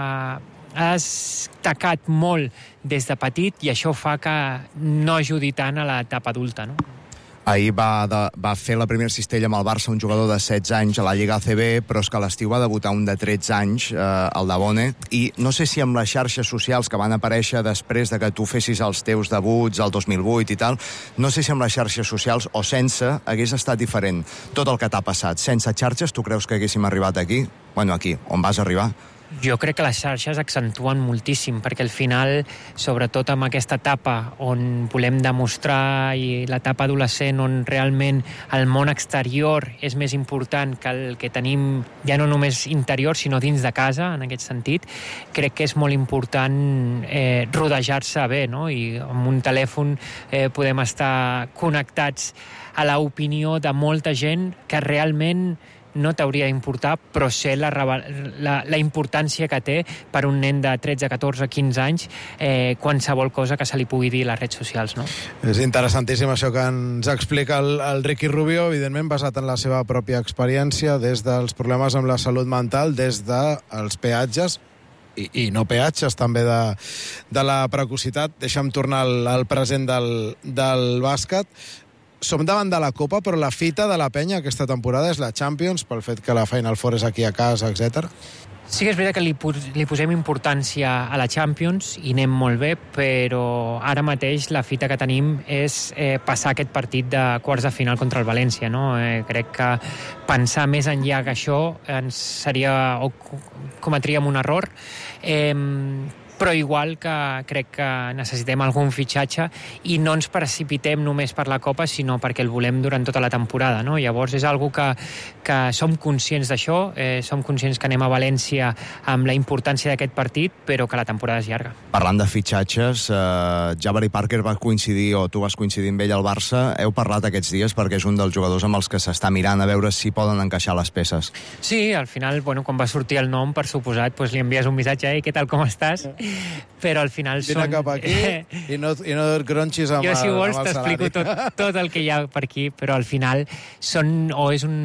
ha destacat molt des de petit i això fa que no ajudi tant a l'etapa adulta, no? Ahir va, de, va fer la primera cistella amb el Barça un jugador de setze anys a la Lliga A C B, però és que a l'estiu va debutar un de tretze anys, eh, el Dabone, i no sé si amb les xarxes socials que van aparèixer després de que tu fessis els teus debuts el dos mil vuit i tal, no sé si amb les xarxes socials o sense hagués estat diferent tot el que t'ha passat. Sense xarxes, tu creus que haguéssim arribat aquí? Bueno, aquí, on vas arribar? Jo crec que les xarxes accentuen moltíssim, perquè al final, sobretot amb aquesta etapa on volem demostrar, i l'etapa adolescent on realment el món exterior és més important que el que tenim, ja no només interior, sinó dins de casa, en aquest sentit, crec que és molt important eh, rodejar-se bé, no? I amb un telèfon eh, podem estar connectats a l'opinió de molta gent que realment no t'hauria d'importar, però sé la, la, la importància que té per un nen de tretze, catorze, quinze anys eh, qualsevol cosa que se li pugui dir a les redes socials, no? És interessantíssim això que ens explica el, el Ricky Rubio, evidentment basat en la seva pròpia experiència, des dels problemes amb la salut mental, des dels peatges, i, i no peatges, també de, de la precocitat. Deixa'm tornar al, al present del, del bàsquet. Som davant de la Copa, però la fita de la penya aquesta temporada és la Champions, pel fet que la Final Four és aquí a casa, etcètera. Sí que és veritat que li, li posem importància a la Champions i anem molt bé, però ara mateix la fita que tenim és eh, passar aquest partit de quarts de final contra el València, no? Eh, crec que pensar més enllà que això ens seria, o cometríem un error. Eh, però igual que crec que necessitem algun fitxatge i no ens precipitem només per la Copa, sinó perquè el volem durant tota la temporada, no? Llavors és algo que, que som conscients d'això, eh, som conscients que anem a València amb la importància d'aquest partit, però que la temporada és llarga. Parlant de fitxatges, eh, Jabari Parker va coincidir, o tu vas coincidir amb ell al Barça. Heu parlat aquests dies perquè és un dels jugadors amb els que s'està mirant a veure si poden encaixar les peces. Sí, al final, bueno, quan va sortir el nom, per suposat, pues, li envies un missatge, ei, què tal, com estàs? Però al final Vine són... cap aquí i no, i no et gronxis amb, jo, si el, vols, amb el t'explico salari. tot, tot el que hi ha per aquí, però al final són, o és un,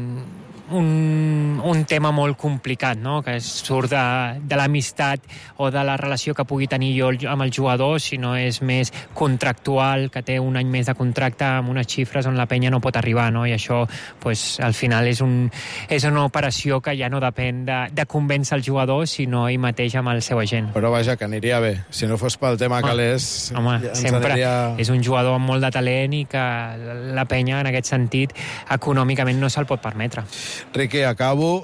un, un tema molt complicat, no? Que surt de, de l'amistat o de la relació que pugui tenir jo amb el jugador, sinó és més contractual, que té un any més de contracte amb unes xifres on la penya no pot arribar, no? I això, pues, al final és, un, és una operació que ja no depèn de, de convèncer el jugador, sinó ell mateix amb el seu agent. Però vaja, que aniria bé. Si no fos pel tema calés... Home, ja ens sempre aniria... és un jugador amb molt de talent i que la penya, en aquest sentit, econòmicament no se'l pot permetre. Riqui, acabo.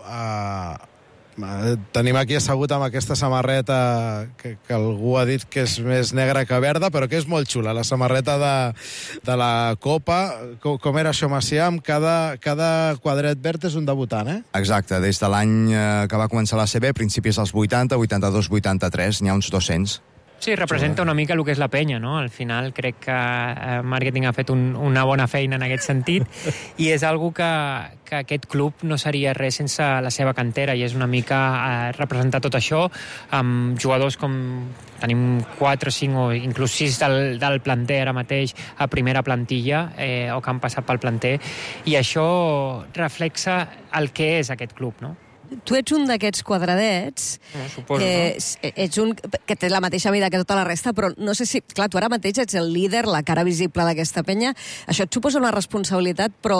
Uh, tenim aquí assegut amb aquesta samarreta que, que algú ha dit que és més negra que verda, però que és molt xula, la samarreta de, de la Copa. Com, com era això, Macià? Amb cada, cada quadret verd és un debutant, eh? Exacte, des de l'any que va començar l'A C B, principis dels vuitanta, vuitanta-dos, vuitanta-tres, n'hi ha uns dos-cents. Sí, representa una mica el que és la penya, no? Al final crec que eh, màrqueting ha fet un, una bona feina en aquest sentit i és algo que, que aquest club no seria res sense la seva cantera i és una mica eh, representar tot això amb jugadors com tenim quatre, cinc o inclús sis del, del planter ara mateix a primera plantilla eh, o que han passat pel planter i això reflexa el que és aquest club, no? Tu ets un d'aquests quadradets, no, suposo, eh, no? ets un que té la mateixa mida que tota la resta, però no sé si... Clar, tu ara mateix ets el líder, la cara visible d'aquesta penya. Això et suposa una responsabilitat, però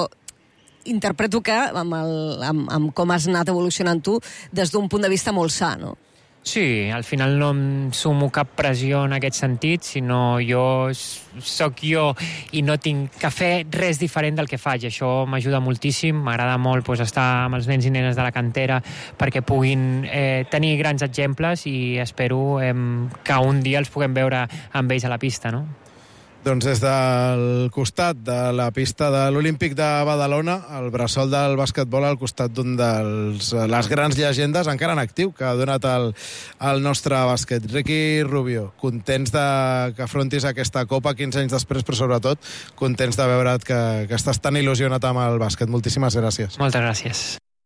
interpreto que amb, el, amb, amb com has anat evolucionant tu des d'un punt de vista molt sa, no? Sí, al final no em sumo cap pressió en aquest sentit, sinó jo sóc jo i no tinc que fer res diferent del que faig. Això m'ajuda moltíssim, m'agrada molt pues, estar amb els nens i nenes de la cantera perquè puguin eh, tenir grans exemples i espero eh, que un dia els puguem veure amb ells a la pista, no? Doncs des del costat de la pista de l'Olímpic de Badalona, el bressol del basquetbol al costat d'un de les grans llegendes, encara en actiu, que ha donat el, el nostre bàsquet. Ricky Rubio, contents de que afrontis aquesta Copa quinze anys després, però sobretot contents de veure't que, que estàs tan il·lusionat amb el bàsquet. Moltíssimes gràcies. Moltes gràcies.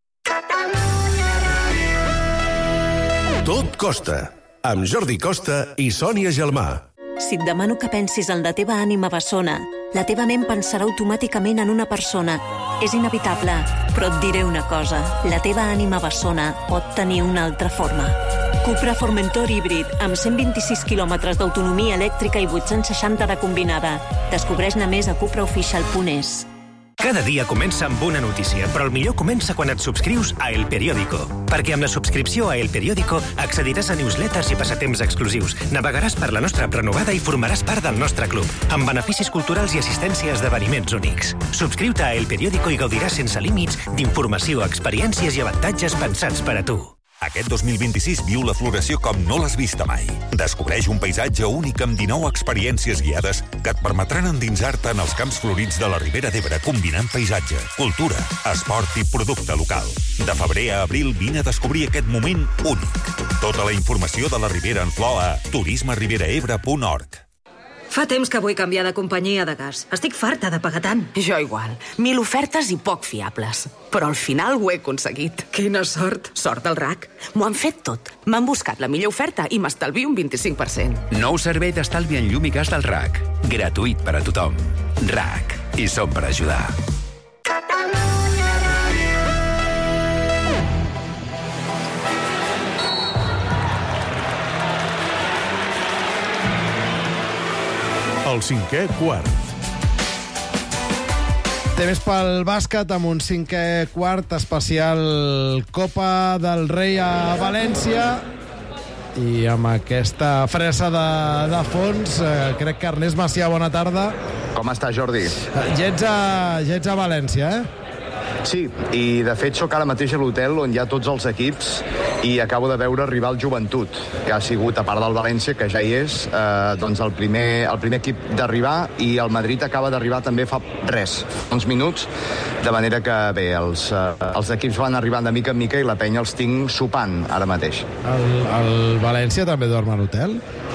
Tot costa, amb Jordi Costa i Sònia Gelmà. Si et demano que pensis en la teva ànima bessona, la teva ment pensarà automàticament en una persona. És inevitable, però et diré una cosa. La teva ànima bessona pot tenir una altra forma. Cupra Formentor híbrid, amb cent vint-i-sis quilòmetres d'autonomia elèctrica i vuit-cents seixanta de combinada. Descobreix-ne més a cupraofficial punt es. Cada dia comença amb una notícia, però el millor comença quan et subscrius a El Periódico. Perquè amb la subscripció a El Periódico accediràs a newsletters i passatemps exclusius, navegaràs per la nostra app renovada i formaràs part del nostre club, amb beneficis culturals i assistència a esdeveniments únics. Subscriu-te a El Periódico i gaudiràs sense límits d'informació, experiències i avantatges pensats per a tu. Aquest dos mil vint-i-sis viu la floració com no l'has vista mai. Descobreix un paisatge únic amb dinou experiències guiades que et permetran endinsar-te en els camps florits de la Ribera d'Ebre combinant paisatge, cultura, esport i producte local. De febrer a abril vine a descobrir aquest moment únic. Tota la informació de la Ribera en flor a turisme ribera ebre punt org. Fa temps que vull canviar de companyia de gas. Estic farta de pagar tant. Jo igual. Mil ofertes i poc fiables. Però al final ho he aconseguit. Quina sort. Sort del R A C. M'ho han fet tot. M'han buscat la millor oferta i m'estalvio un vint-i-cinc per cent. Nou servei d'estalvi en llum i gas del R A C. Gratuït per a tothom. R A C. I som per ajudar. El cinquè quart. Temps pel bàsquet amb un cinquè quart especial Copa del Rei a València. I amb aquesta fressa de, de fons, eh, crec que Ernest Macià, bona tarda. Com està, Jordi? Ja ets a, ja ets a València, eh? Sí, i de fet sóc ara mateix a l'hotel on hi ha tots els equips i acabo de veure arribar el Joventut, que ha sigut, a part del València, que ja hi és, eh, doncs el primer, el primer equip d'arribar, i el Madrid acaba d'arribar també fa res, uns minuts, de manera que, bé, els, eh, els equips van arribant de mica en mica i la penya els tinc sopant ara mateix. El, el València també dorm a l'hotel?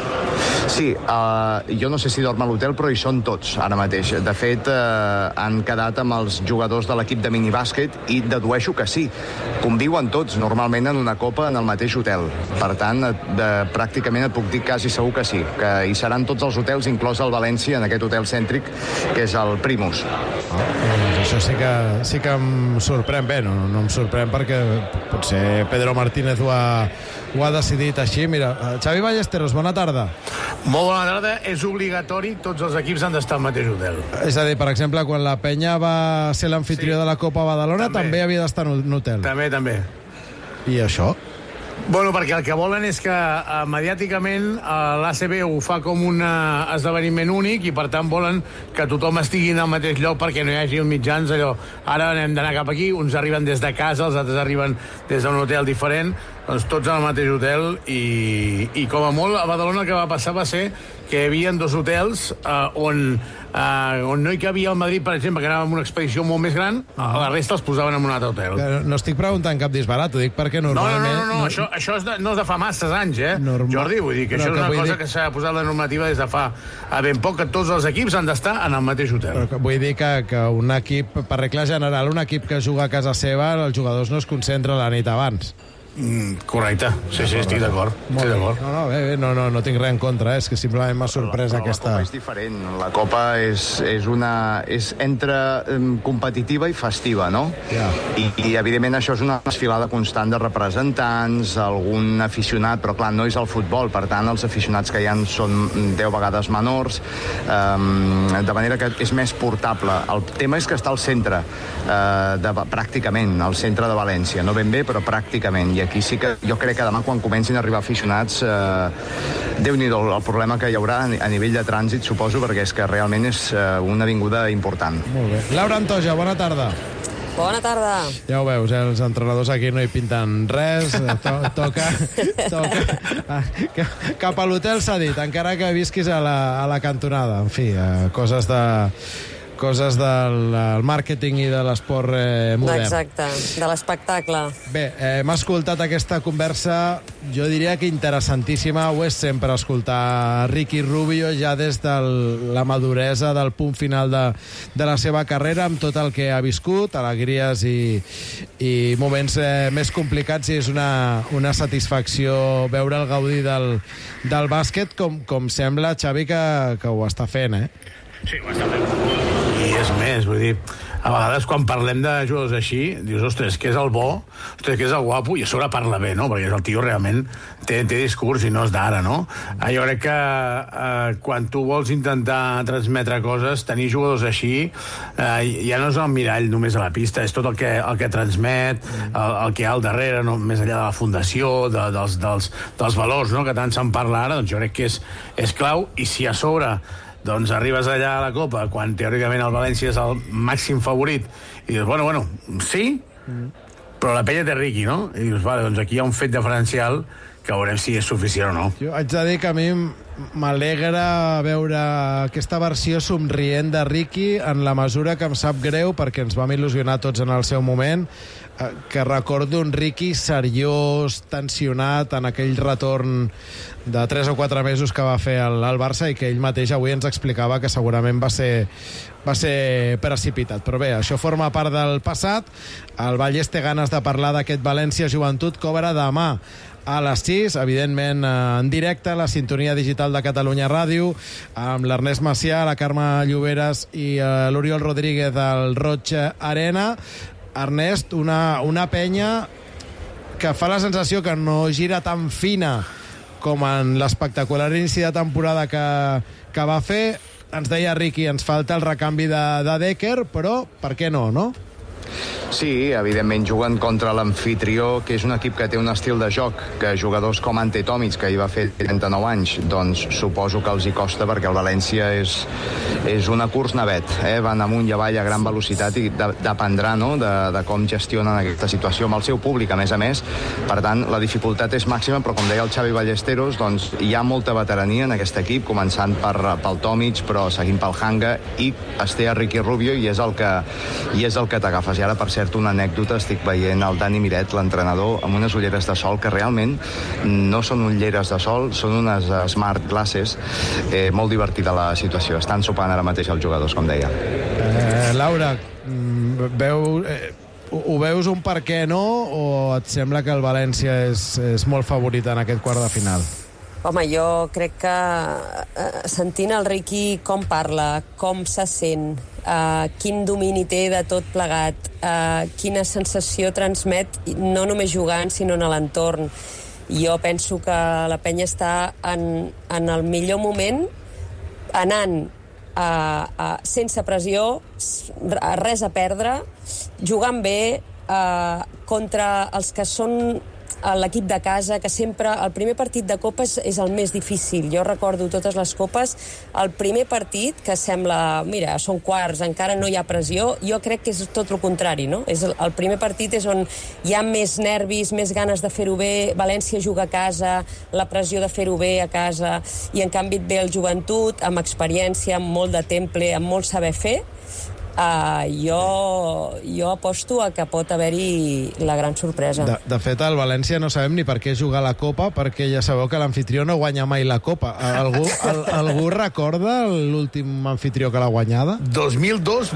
Sí, uh, jo no sé si dorm a l'hotel, però hi són tots ara mateix. De fet, uh, han quedat amb els jugadors de l'equip de minibàsquet i dedueixo que sí. Conviuen tots, normalment, en una copa en el mateix hotel. Per tant, de, pràcticament et puc dir quasi segur que sí, que hi seran tots els hotels, inclòs el València, en aquest hotel cèntric, que és el Primus. Ah, doncs això sí que, sí que em sorprèn. Bé, no, no em sorprèn perquè potser Pedro Martínez ho ha, ho ha decidit així. Mira, Xavi Ballesteros, bona tarda. Molt bona tarda. És obligatori, tots els equips han d'estar al mateix hotel. És a dir, per exemple, quan la Penya va ser l'anfitrió sí. de la Copa Badalona, també, també havia d'estar en un hotel. També, també. I això? Bueno, perquè el que volen és que uh, mediàticament uh, l'A C B ho fa com un uh, esdeveniment únic i per tant volen que tothom estigui en el mateix lloc perquè no hi hagi mitjans allò. Ara hem d'anar cap aquí, uns arriben des de casa, els altres arriben des d'un hotel diferent, doncs tots al mateix hotel i, i com a molt a Badalona el que va passar va ser que hi havia dos hotels uh, on, uh, on no hi cabia el Madrid, per exemple, que anava amb una expedició molt més gran, a la resta els posaven en un altre hotel. No, no estic preguntant cap disbarat, ho dic perquè normalment... No, no, no, no, no. Això, això és de, no és de fa masses anys, eh, Normal... Jordi? Vull dir que però això és una cosa dir... que s'ha posat la normativa des de fa a ben poc, que tots els equips han d'estar en el mateix hotel. Però vull dir que, que un equip, per regla general, un equip que juga a casa seva, els jugadors no es concentren la nit abans. Mm, correcte, sí, sí, estic d'acord. No, no, bé, bé, no, no, no tinc res en contra, eh? És que simplement m'ha sorprès la, aquesta... La Copa és diferent, la Copa és, és, una, és entre um, competitiva i festiva, no? Yeah. I, I, evidentment, això és una desfilada constant de representants, algun aficionat, però clar, no és el futbol, per tant, els aficionats que hi ha són deu vegades menors, um, de manera que és més portable. El tema és que està al centre, uh, de, pràcticament, al centre de València, no ben bé, però pràcticament, i aquí sí que jo crec que demà, quan comencin a arribar aficionats, eh, Déu-n'hi-do el problema que hi haurà a nivell de trànsit, suposo, perquè és que realment és eh, una avinguda important. Molt bé. Laura Antoja, bona tarda. Bona tarda. Ja ho veus, eh? Els entrenadors aquí no hi pinten res, to toca, toca cap a l'hotel s'ha dit, encara que visquis a la, a la cantonada. En fi, eh, coses de coses del màrqueting i de l'esport eh, modern. Exacte, de l'espectacle. Bé, eh, hem escoltat aquesta conversa, jo diria que interessantíssima, ho és sempre escoltar Ricky Rubio ja des de la maduresa del punt final de, de la seva carrera, amb tot el que ha viscut, alegries i, i moments eh, més complicats, i és una, una satisfacció veure el gaudir del, del bàsquet, com, com sembla, Xavi, que, que ho està fent, eh? Sí, ho està fent. I és més, vull dir, a vegades quan parlem de jugadors així, dius, ostres, què és el bo, ostres, què és el guapo, i a sobre parla bé, no? Perquè el tio realment té, té discurs i no és d'ara, no? Eh, jo crec que eh, quan tu vols intentar transmetre coses, tenir jugadors així, eh, ja no és el mirall només a la pista, és tot el que, el que transmet, el, el que hi ha al darrere, no? Més enllà de la fundació, de, dels, dels, dels valors, no?, que tant se'n parla ara, doncs jo crec que és, és clau, i si a sobre doncs arribes allà a la Copa, quan teòricament el València és el màxim favorit, i dius, bueno, bueno, sí, però la penya té Ricky, no? I dius, vale, doncs aquí hi ha un fet diferencial que veurem si és suficient o no. Jo haig de dir que a mi m'alegra veure aquesta versió somrient de Ricky, en la mesura que em sap greu, perquè ens vam il·lusionar tots en el seu moment, que recordo un Ricky seriós, tensionat, en aquell retorn de tres o quatre mesos que va fer al, al Barça, i que ell mateix avui ens explicava que segurament va ser, va ser precipitat. Però bé, això forma part del passat. El Vallès té ganes de parlar d'aquest València Joventut, que obre demà a les sis, evidentment en directe, a la sintonia digital de Catalunya Ràdio, amb l'Ernest Macià, la Carme Lloberes i uh, l'Oriol Rodríguez al Roig Arena. Ernest, una, una penya que fa la sensació que no gira tan fina com en l'espectacular inici de temporada que, que va fer. Ens deia Ricky, ens falta el recanvi de, de Decker, però per què no, no? Sí, evidentment juguen contra l'amfitrió, que és un equip que té un estil de joc, que jugadors com Ante Tomic, que hi va fer trenta-nou anys, doncs suposo que els hi costa, perquè el València és, és una curs navet, eh? Van amunt i avall a gran velocitat, i de, dependrà, no?, de, de com gestionen aquesta situació amb el seu públic, a més a més. Per tant, la dificultat és màxima, però com deia el Xavi Ballesteros, doncs hi ha molta veterania en aquest equip, començant per, pel Tomic, però seguint pel Hanga, i es té a Ricky Rubio, i és el que, i és el que t'agafes. I ara, per cert, una anècdota, estic veient el Dani Miret, l'entrenador, amb unes ulleres de sol que realment no són ulleres de sol, són unes smart glasses. Eh, molt divertida la situació. Estan sopant ara mateix els jugadors, com deia. Eh, Laura, veu, eh, ho veus un per què no, o et sembla que el València és, és molt favorit en aquest quart de final? Home, jo crec que eh, sentint el Ricky com parla, com se sent, eh, quin domini té de tot plegat, eh, quina sensació transmet, no només jugant, sinó en l'entorn. Jo penso que la penya està en, en el millor moment, anant eh, eh, sense pressió, res a perdre, jugant bé eh, contra els que són l'equip de casa, que sempre el primer partit de Copa és, és el més difícil. Jo recordo totes les Copes, el primer partit, que sembla, mira, són quarts, encara no hi ha pressió, jo crec que és tot el contrari, no? És el, el primer partit és on hi ha més nervis, més ganes de fer-ho bé, València juga a casa, la pressió de fer-ho bé a casa, i en canvi et ve el Joventut, amb experiència, amb molt de temple, amb molt saber fer. Uh, jo, jo aposto a que pot haver-hi la gran sorpresa. De, de fet, al València no sabem ni per què jugar la Copa, perquè ja sabeu que l'amfitrió no guanya mai la Copa. Algú, al, algú recorda l'últim amfitrió que l'ha guanyada? dos mil dos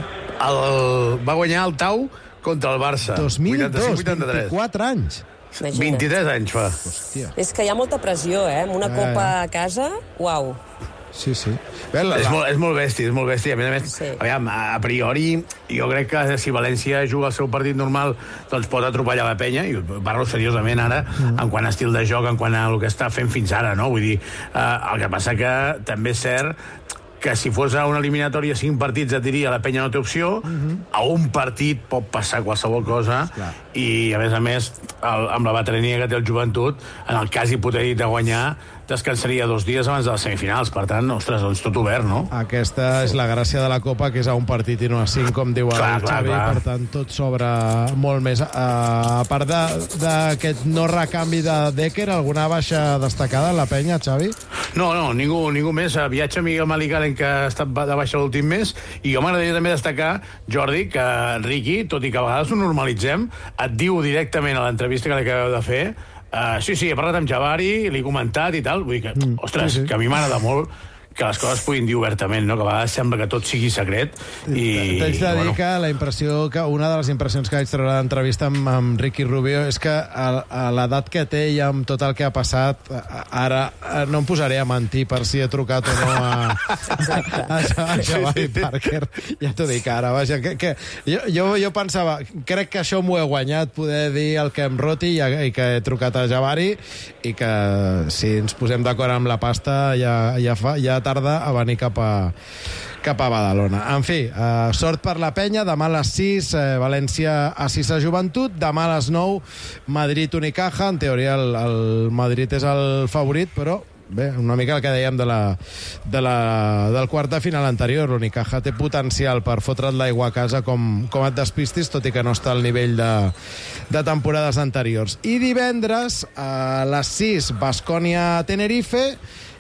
el, va guanyar el Tau contra el Barça. dos mil dos, vint-i-quatre anys. Imagina't. vint-i-tres anys fa. Hòstia. És que hi ha molta pressió, eh? Amb una eh. Copa a casa, uau. Sí, sí. Bé, la, és, la... molt, és molt bèstia, és molt bèstia. A més a més, sí. Aviam, a priori, jo crec que si València juga el seu partit normal, doncs pot atropellar la penya, i parlo seriosament ara, mm. en quant a estil de joc, en quant a el que està fent fins ara, no? Vull dir, eh, el que passa que també és cert que si fos a una eliminatòria cinc partits et diria la penya no té opció, mm-hmm. a un partit pot passar qualsevol cosa. Clar. i, a més a més, el, amb la veterania que té el Joventut, en el cas hipotètic de guanyar, descansaria dos dies abans de les semifinals. Per tant, ostres, doncs tot obert, no? Aquesta és la gràcia de la Copa, que és a un partit i no a cinc, com diu clar, el Xavi, clar, clar. per tant, tot s'obre molt més. Uh, a part d'aquest no recanvi de Decker, alguna baixa destacada en la penya, Xavi? No, no, ningú, ningú més. Viatge Miguel Malicaren, que ha estat de baixa l'últim mes, i jo m'agradaria també destacar, Jordi, que Riqui, tot i que a vegades ho normalitzem, et diu directament a l'entrevista que li acabeu de fer, Uh, sí, sí, he parlat amb Javari, l'he comentat i tal, vull dir que, mm, ostres, sí, sí. que a mi m'agrada molt que les coses puguin dir obertament, no? Que a vegades sembla que tot sigui secret. I, T'haig de dir bueno. que la impressió, que una de les impressions que vaig treure d'entrevista amb, amb Ricky Rubio és que a, a l'edat que té i amb tot el que ha passat, ara no em posaré a mentir per si he trucat o no a, a, a Jabari Parker. Ja t'ho dic ara, vaja, que, que jo, jo, jo pensava, crec que això m'ho he guanyat, poder dir el que em roti i, i que he trucat a Jabari i que si ens posem d'acord amb la pasta ja, ja fa ja tarda a venir cap a, cap a Badalona. En fi, eh, sort per la penya. Demà a les sis, eh, València a sis a Joventut. Demà a les nou, Madrid-Unicaja. En teoria el, el Madrid és el favorit, però bé, una mica el que dèiem de la, de la, del quart de final anterior. L'Unicaja té potencial per fotre't l'aigua a casa com, com et despistis, tot i que no està al nivell de, de temporades anteriors. I divendres, a les sis, Baskonia-Tenerife,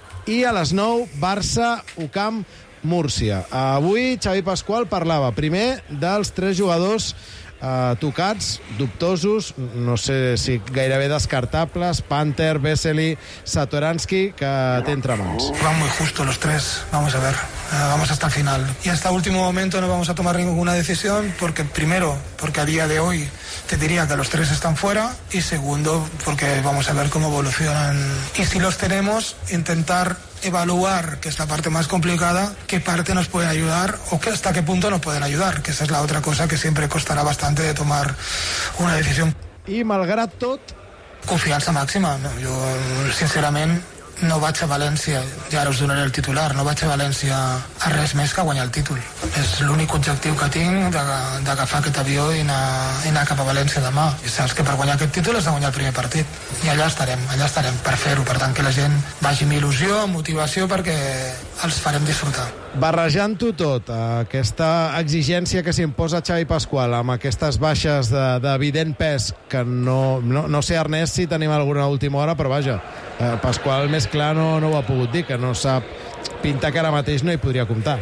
i a les nou, Barça-Ucamp Múrcia. Avui Xavi Pasqual parlava primer dels tres jugadors eh, tocats, dubtosos, no sé si gairebé descartables, Panther, Vesely, Satoransky, que té entre mans. Van muy justo los tres, vamos a ver, eh, vamos hasta el final. Y hasta último momento no vamos a tomar ninguna decisión, porque primero, porque a día de hoy te diría que los tres están fuera, y segundo, porque vamos a ver cómo evolucionan. Y si los tenemos, intentar evaluar, que es la parte más complicada, qué parte nos puede ayudar o que hasta qué punto nos pueden ayudar, que esa es la otra cosa que siempre costará bastante de tomar una decisión. I malgrat tot, confiança màxima. No? Jo, sincerament, no vaig a València, ja ara us donaré el titular, no vaig a València a res més que a guanyar el títol. És l'únic objectiu que tinc d'agafar aquest avió i anar, i anar cap a València demà. I saps que per guanyar aquest títol has de guanyar el primer partit. I allà estarem, allà estarem per fer-ho. Per tant, que la gent vagi amb il·lusió, amb motivació, perquè els farem disfrutar. Barrejant-ho tot, aquesta exigència que s'imposa Xavi Pasqual amb aquestes baixes d'evident pes, que no, no, no sé, Ernest, si tenim alguna última hora, però vaja, eh, Pasqual més clar no, no ho ha pogut dir, que no sap pintar que ara mateix no hi podria comptar.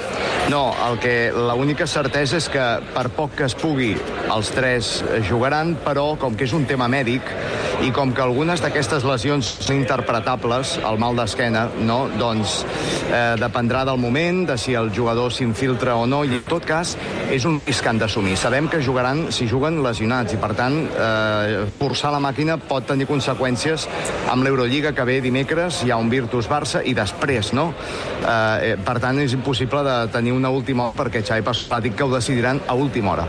No, el que l'única certesa és que per poc que es pugui els tres jugaran, però com que és un tema mèdic i com que algunes d'aquestes lesions són interpretables, el mal d'esquena, no? Doncs eh, dependrà del moment, de si el jugador s'infiltra o no, i en tot cas és un risc que han d'assumir. Sabem que jugaran si juguen lesionats i per tant eh, forçar la màquina pot tenir conseqüències amb l'Eurolliga que ve dimecres, hi ha un Virtus-Barça i després, no? Eh, per tant és impossible de tenir una última hora perquè Xavi Pasqual ha dit que ho decidiran a última hora.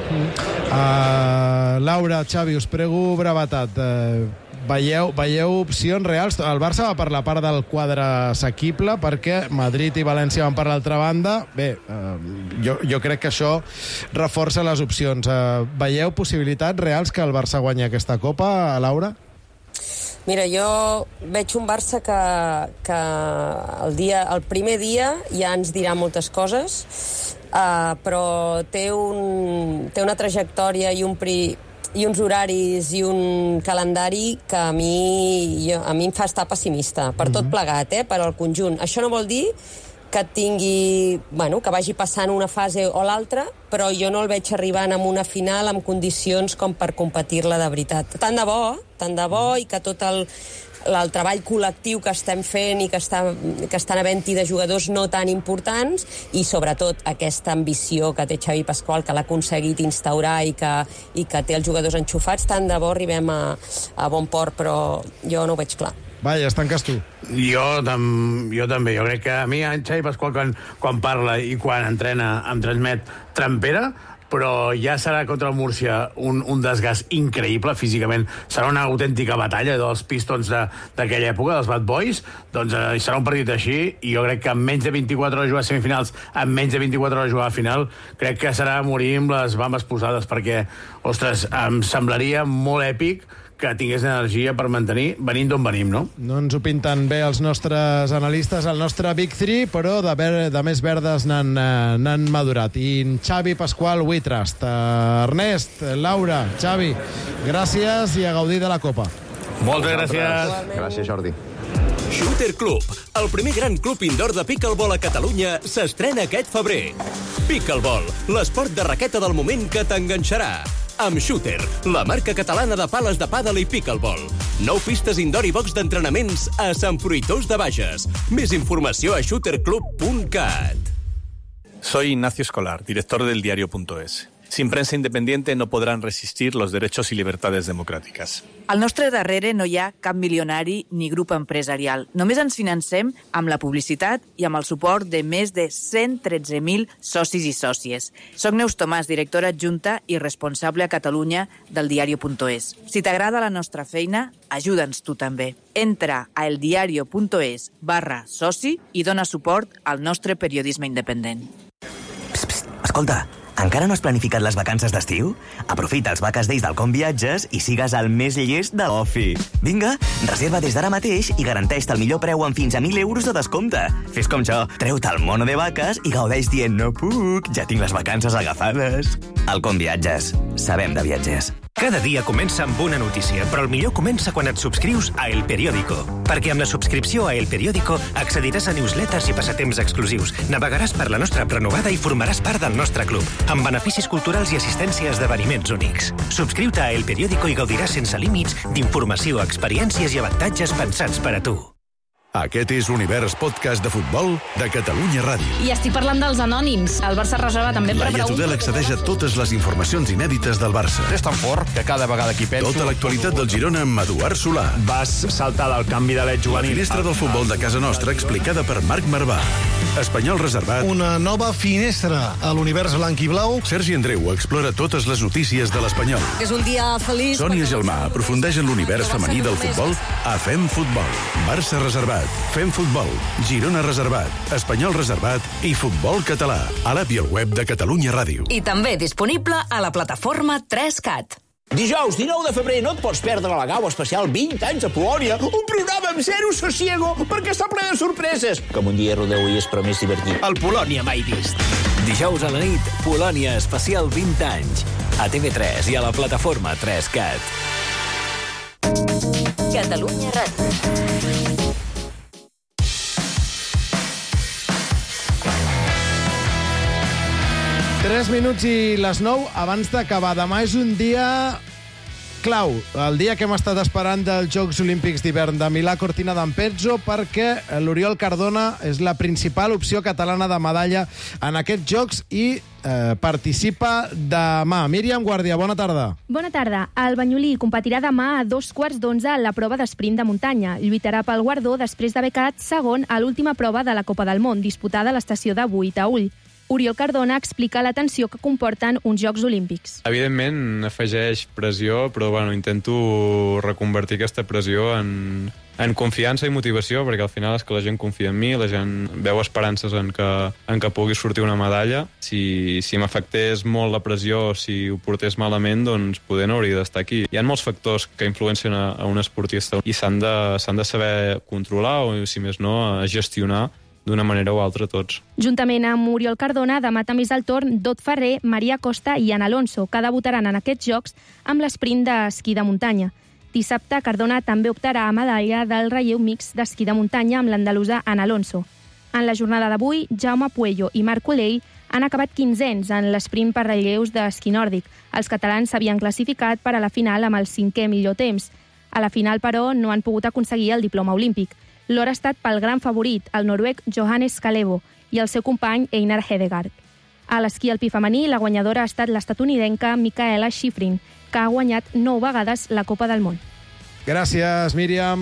Uh, Laura, Xavi, us prego brevetat. Uh, veieu, veieu opcions reals? El Barça va per la part del quadre assequible perquè Madrid i València van per l'altra banda. Bé, uh, jo, jo crec que això reforça les opcions. Uh, veieu possibilitats reals que el Barça guanyi aquesta Copa, Laura? Mira, jo veig un Barça que, que el, dia, el primer dia ja ens dirà moltes coses, uh, però té, un, té una trajectòria i, un pri, i uns horaris i un calendari que a mi, jo, a mi em fa estar pessimista, per tot plegat, eh, per al conjunt. Això no vol dir que tingui, bueno, que vagi passant una fase o l'altra, però jo no el veig arribant amb una final amb condicions com per competir-la de veritat. Tant de bo, tant de bo, i que tot el, el treball col·lectiu que estem fent i que, està, que estan havent-hi de jugadors no tan importants, i sobretot aquesta ambició que té Xavi Pasqual, que l'ha aconseguit instaurar i que, i que té els jugadors enxufats, tant de bo arribem a, a bon port, però jo no ho veig clar. Vaja, es tanques tu. Jo, tam, jo també. Jo crec que a mi en Xavi Pasqual, quan, quan parla i quan entrena, em transmet trempera, però ja serà contra el Múrcia un, un desgast increïble físicament. Serà una autèntica batalla dels Pistons d'aquella època, dels Bad Boys. Doncs eh, serà un partit així, i jo crec que en menys de vint-i-quatre hores jugar a semifinals, en menys de vint-i-quatre hores jugar a final, crec que serà morir amb les bambes posades, perquè, ostres, em semblaria molt èpic que tingués energia per mantenir, venint d'on venim, no? No ens ho pinten bé els nostres analistes, el nostre Big Three, però de, ver de més verdes n'han madurat. I en Xavi Pasqual, We Trust. Uh, Ernest, Laura, Xavi, gràcies i a gaudir de la Copa. Moltes gràcies. Gràcies, Jordi. Shooter Club, el primer gran club indoor de pickleball a Catalunya, s'estrena aquest febrer. Pickleball, l'esport de raqueta del moment que t'enganxarà. Amb Shooter, la marca catalana de pales de pàdel i pickleball. Nou pistes indoor i box d'entrenaments a Sant Fruitós de Bages. Més informació a shooter club punt cat. Soy Ignacio Escolar, director del diario punto es. Sin prensa independiente no podrán resistir los derechos y libertades democráticas. Al nostre darrere no hi ha cap milionari ni grup empresarial. Només ens financem amb la publicitat i amb el suport de més de cent tretze mil socis i sòcies. Soc Neus Tomàs, directora adjunta i responsable a Catalunya del diario punto es. Si t'agrada la nostra feina, ajuda'ns tu també. Entra a eldiario punto es barra soci i dona suport al nostre periodisme independent. Psst, psst, escolta, encara no has planificat les vacances d'estiu? Aprofita els Vaques Days del Com Viatges i sigues el més llest de l'Ofi. Vinga, reserva des d'ara mateix i garanteix-te el millor preu amb fins a mil euros de descompte. Fes com jo, treu-te el mono de vaques i gaudeix dient no puc, ja tinc les vacances agafades. El Com Viatges. Sabem de viatgers. Cada dia comença amb una notícia, però el millor comença quan et subscrius a El Periódico. Perquè amb la subscripció a El Periódico accediràs a newsletters i passatemps exclusius, navegaràs per la nostra app renovada i formaràs part del nostre club, amb beneficis culturals i assistència a esdeveniments únics. Subscriu-te a El Periódico i gaudiràs sense límits d'informació, experiències i avantatges pensats per a tu. Aquest és l'Univers Podcast de Futbol de Catalunya Ràdio. I estic parlant dels anònims. El Barça reserva també per Laia Tudel accedeix a totes les informacions inèdites del Barça. És tan fort que cada vegada que hi penso... Tota l'actualitat del Girona amb Eduard Solà. Vas saltar del canvi de l'Ed juvenil. La finestra del futbol de casa nostra explicada per Marc Marvà. Espanyol reservat. Una nova finestra a l'univers blanc i blau. Sergi Andreu explora totes les notícies de l'Espanyol. És un dia feliç. Sònia Gelmà aprofundeix en l'univers femení del futbol a Fem Futbol. Barça reservat. Fem Futbol, Girona reservat, Espanyol reservat i Futbol català, a l'app i al web de Catalunya Ràdio. I també disponible a la plataforma tres cat. Dijous dinou de febrer no et pots perdre la Gau especial vint anys a Polònia, un programa amb zero sosiego perquè està ple de sorpreses. Com un dia rodeu i és però més divertit. El Polònia mai vist. Dijous a la nit, Polònia especial vint anys. A T V tres i a la plataforma tres cat. Catalunya Ràdio. Tres minuts i les nou abans d'acabar. Demà és un dia clau, el dia que hem estat esperant dels Jocs Olímpics d'hivern de Milà Cortina d'Ampezzo, perquè l'Oriol Cardona és la principal opció catalana de medalla en aquests Jocs i eh, participa demà. Míriam Guàrdia, bona tarda. Bona tarda. El banyolí competirà demà a dos quarts d'onze en la prova d'esprint de muntanya. Lluitarà pel guardó després d'haver quedat segon a l'última prova de la Copa del Món, disputada a l'estació de Boïtaüll. Oriol Cardona explica la tensió que comporten uns Jocs Olímpics. Evidentment, afegeix pressió, però bueno, intento reconvertir aquesta pressió en, en confiança i motivació, perquè al final és que la gent confia en mi, la gent veu esperances en que, en que pugui sortir una medalla. Si, si m'afectés molt la pressió, si ho portés malament, doncs poder no hauria d'estar aquí. Hi ha molts factors que influencien a, a un esportista i s'han de, s'han de saber controlar o, si més no, a gestionar d'una manera o altra tots. Juntament amb Oriol Cardona, demà també és el torn d'Ot Ferrer, Maria Costa i Anna Alonso, que debutaran en aquests Jocs amb l'esprint d'esquí de muntanya. Dissabte, Cardona també optarà a medalla del relleu mix d'esquí de muntanya amb l'andalusa Anna Alonso. En la jornada d'avui, Jaume Puello i Marc Olell han acabat quinzens en l'esprint per relleus d'esquí nòrdic. Els catalans s'havien classificat per a la final amb el cinquè millor temps. A la final, però, no han pogut aconseguir el diploma olímpic. L'or ha estat pel gran favorit, el noruec Johannes Kalevo, i el seu company Einar Hedegaard. A l'esquí alpí femení, la guanyadora ha estat l'estatunidenca Michaela Schifrin, que ha guanyat nou vegades la Copa del Món. Gràcies, Míriam.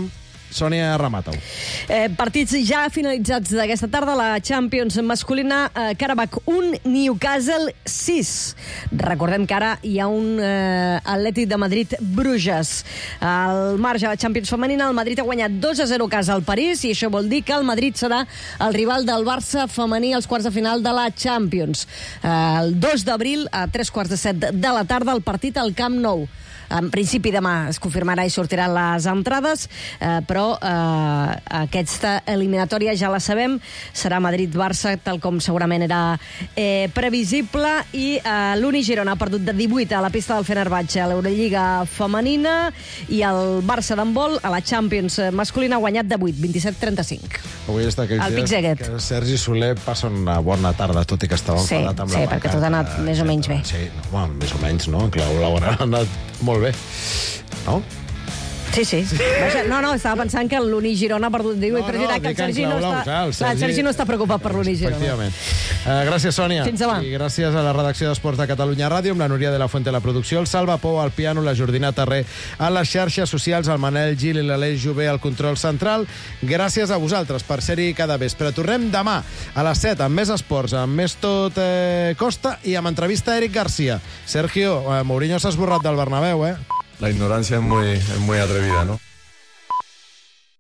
Sònia, remata-ho. Eh, partits ja finalitzats d'aquesta tarda. La Champions masculina, eh, Karabakh un, Newcastle sis. Recordem que ara hi ha un eh, Atlètic de Madrid-Bruges. Al marge de la Champions femenina, el Madrid ha guanyat dos a zero a casa al París, i això vol dir que el Madrid serà el rival del Barça femení als quarts de final de la Champions. Eh, el dos d'abril, a tres quarts de set de la tarda, el partit al Camp Nou. En principi demà es confirmarà i sortiran les entrades, eh, però eh, aquesta eliminatòria ja la sabem, serà Madrid-Barça, tal com segurament era eh, previsible, i eh, l'Uni Girona ha perdut de divuit a la pista del Fenerbahçe a l'Eurolliga femenina, i el Barça d'handbol a la Champions masculina ha guanyat de vuit, vint-i-set a trenta-cinc. Avui està aquells El dies Pickzeguet. que Sergi Soler passa una bona tarda, tot i que estava Sí, enfadat amb sí, la perquè tot ha anat més o menys bé. Sí, no, bueno, més o menys, no? Clar, l'hora ha anat molt bé. No? Sí, sí. Vaja, no, no, estava pensant que l'Uni Girona ha perdut divuit, No, però no, és veritat que el dic en Sergi no clau, està... clar, el Clar, el Sergi- Sergi no està preocupat per l'Uni Girona. Efectivament. Uh, gràcies, Sònia. Fins demà. I gràcies a la redacció d'Esports de Catalunya Ràdio, amb la Núria de la Fuente a la producció, el Salva Pou al piano, la Jordina Terré a les xarxes socials, el Manel Gil i l'Aleix Jové al control central. Gràcies a vosaltres per ser-hi cada vespre. Tornem demà a les set amb més esports, amb més tot eh, Costa i amb entrevista a Eric García. Sergio, eh, Mourinho s'ha esborrat del Bernabéu, eh? La ignorancia es muy, es muy atrevida, ¿no?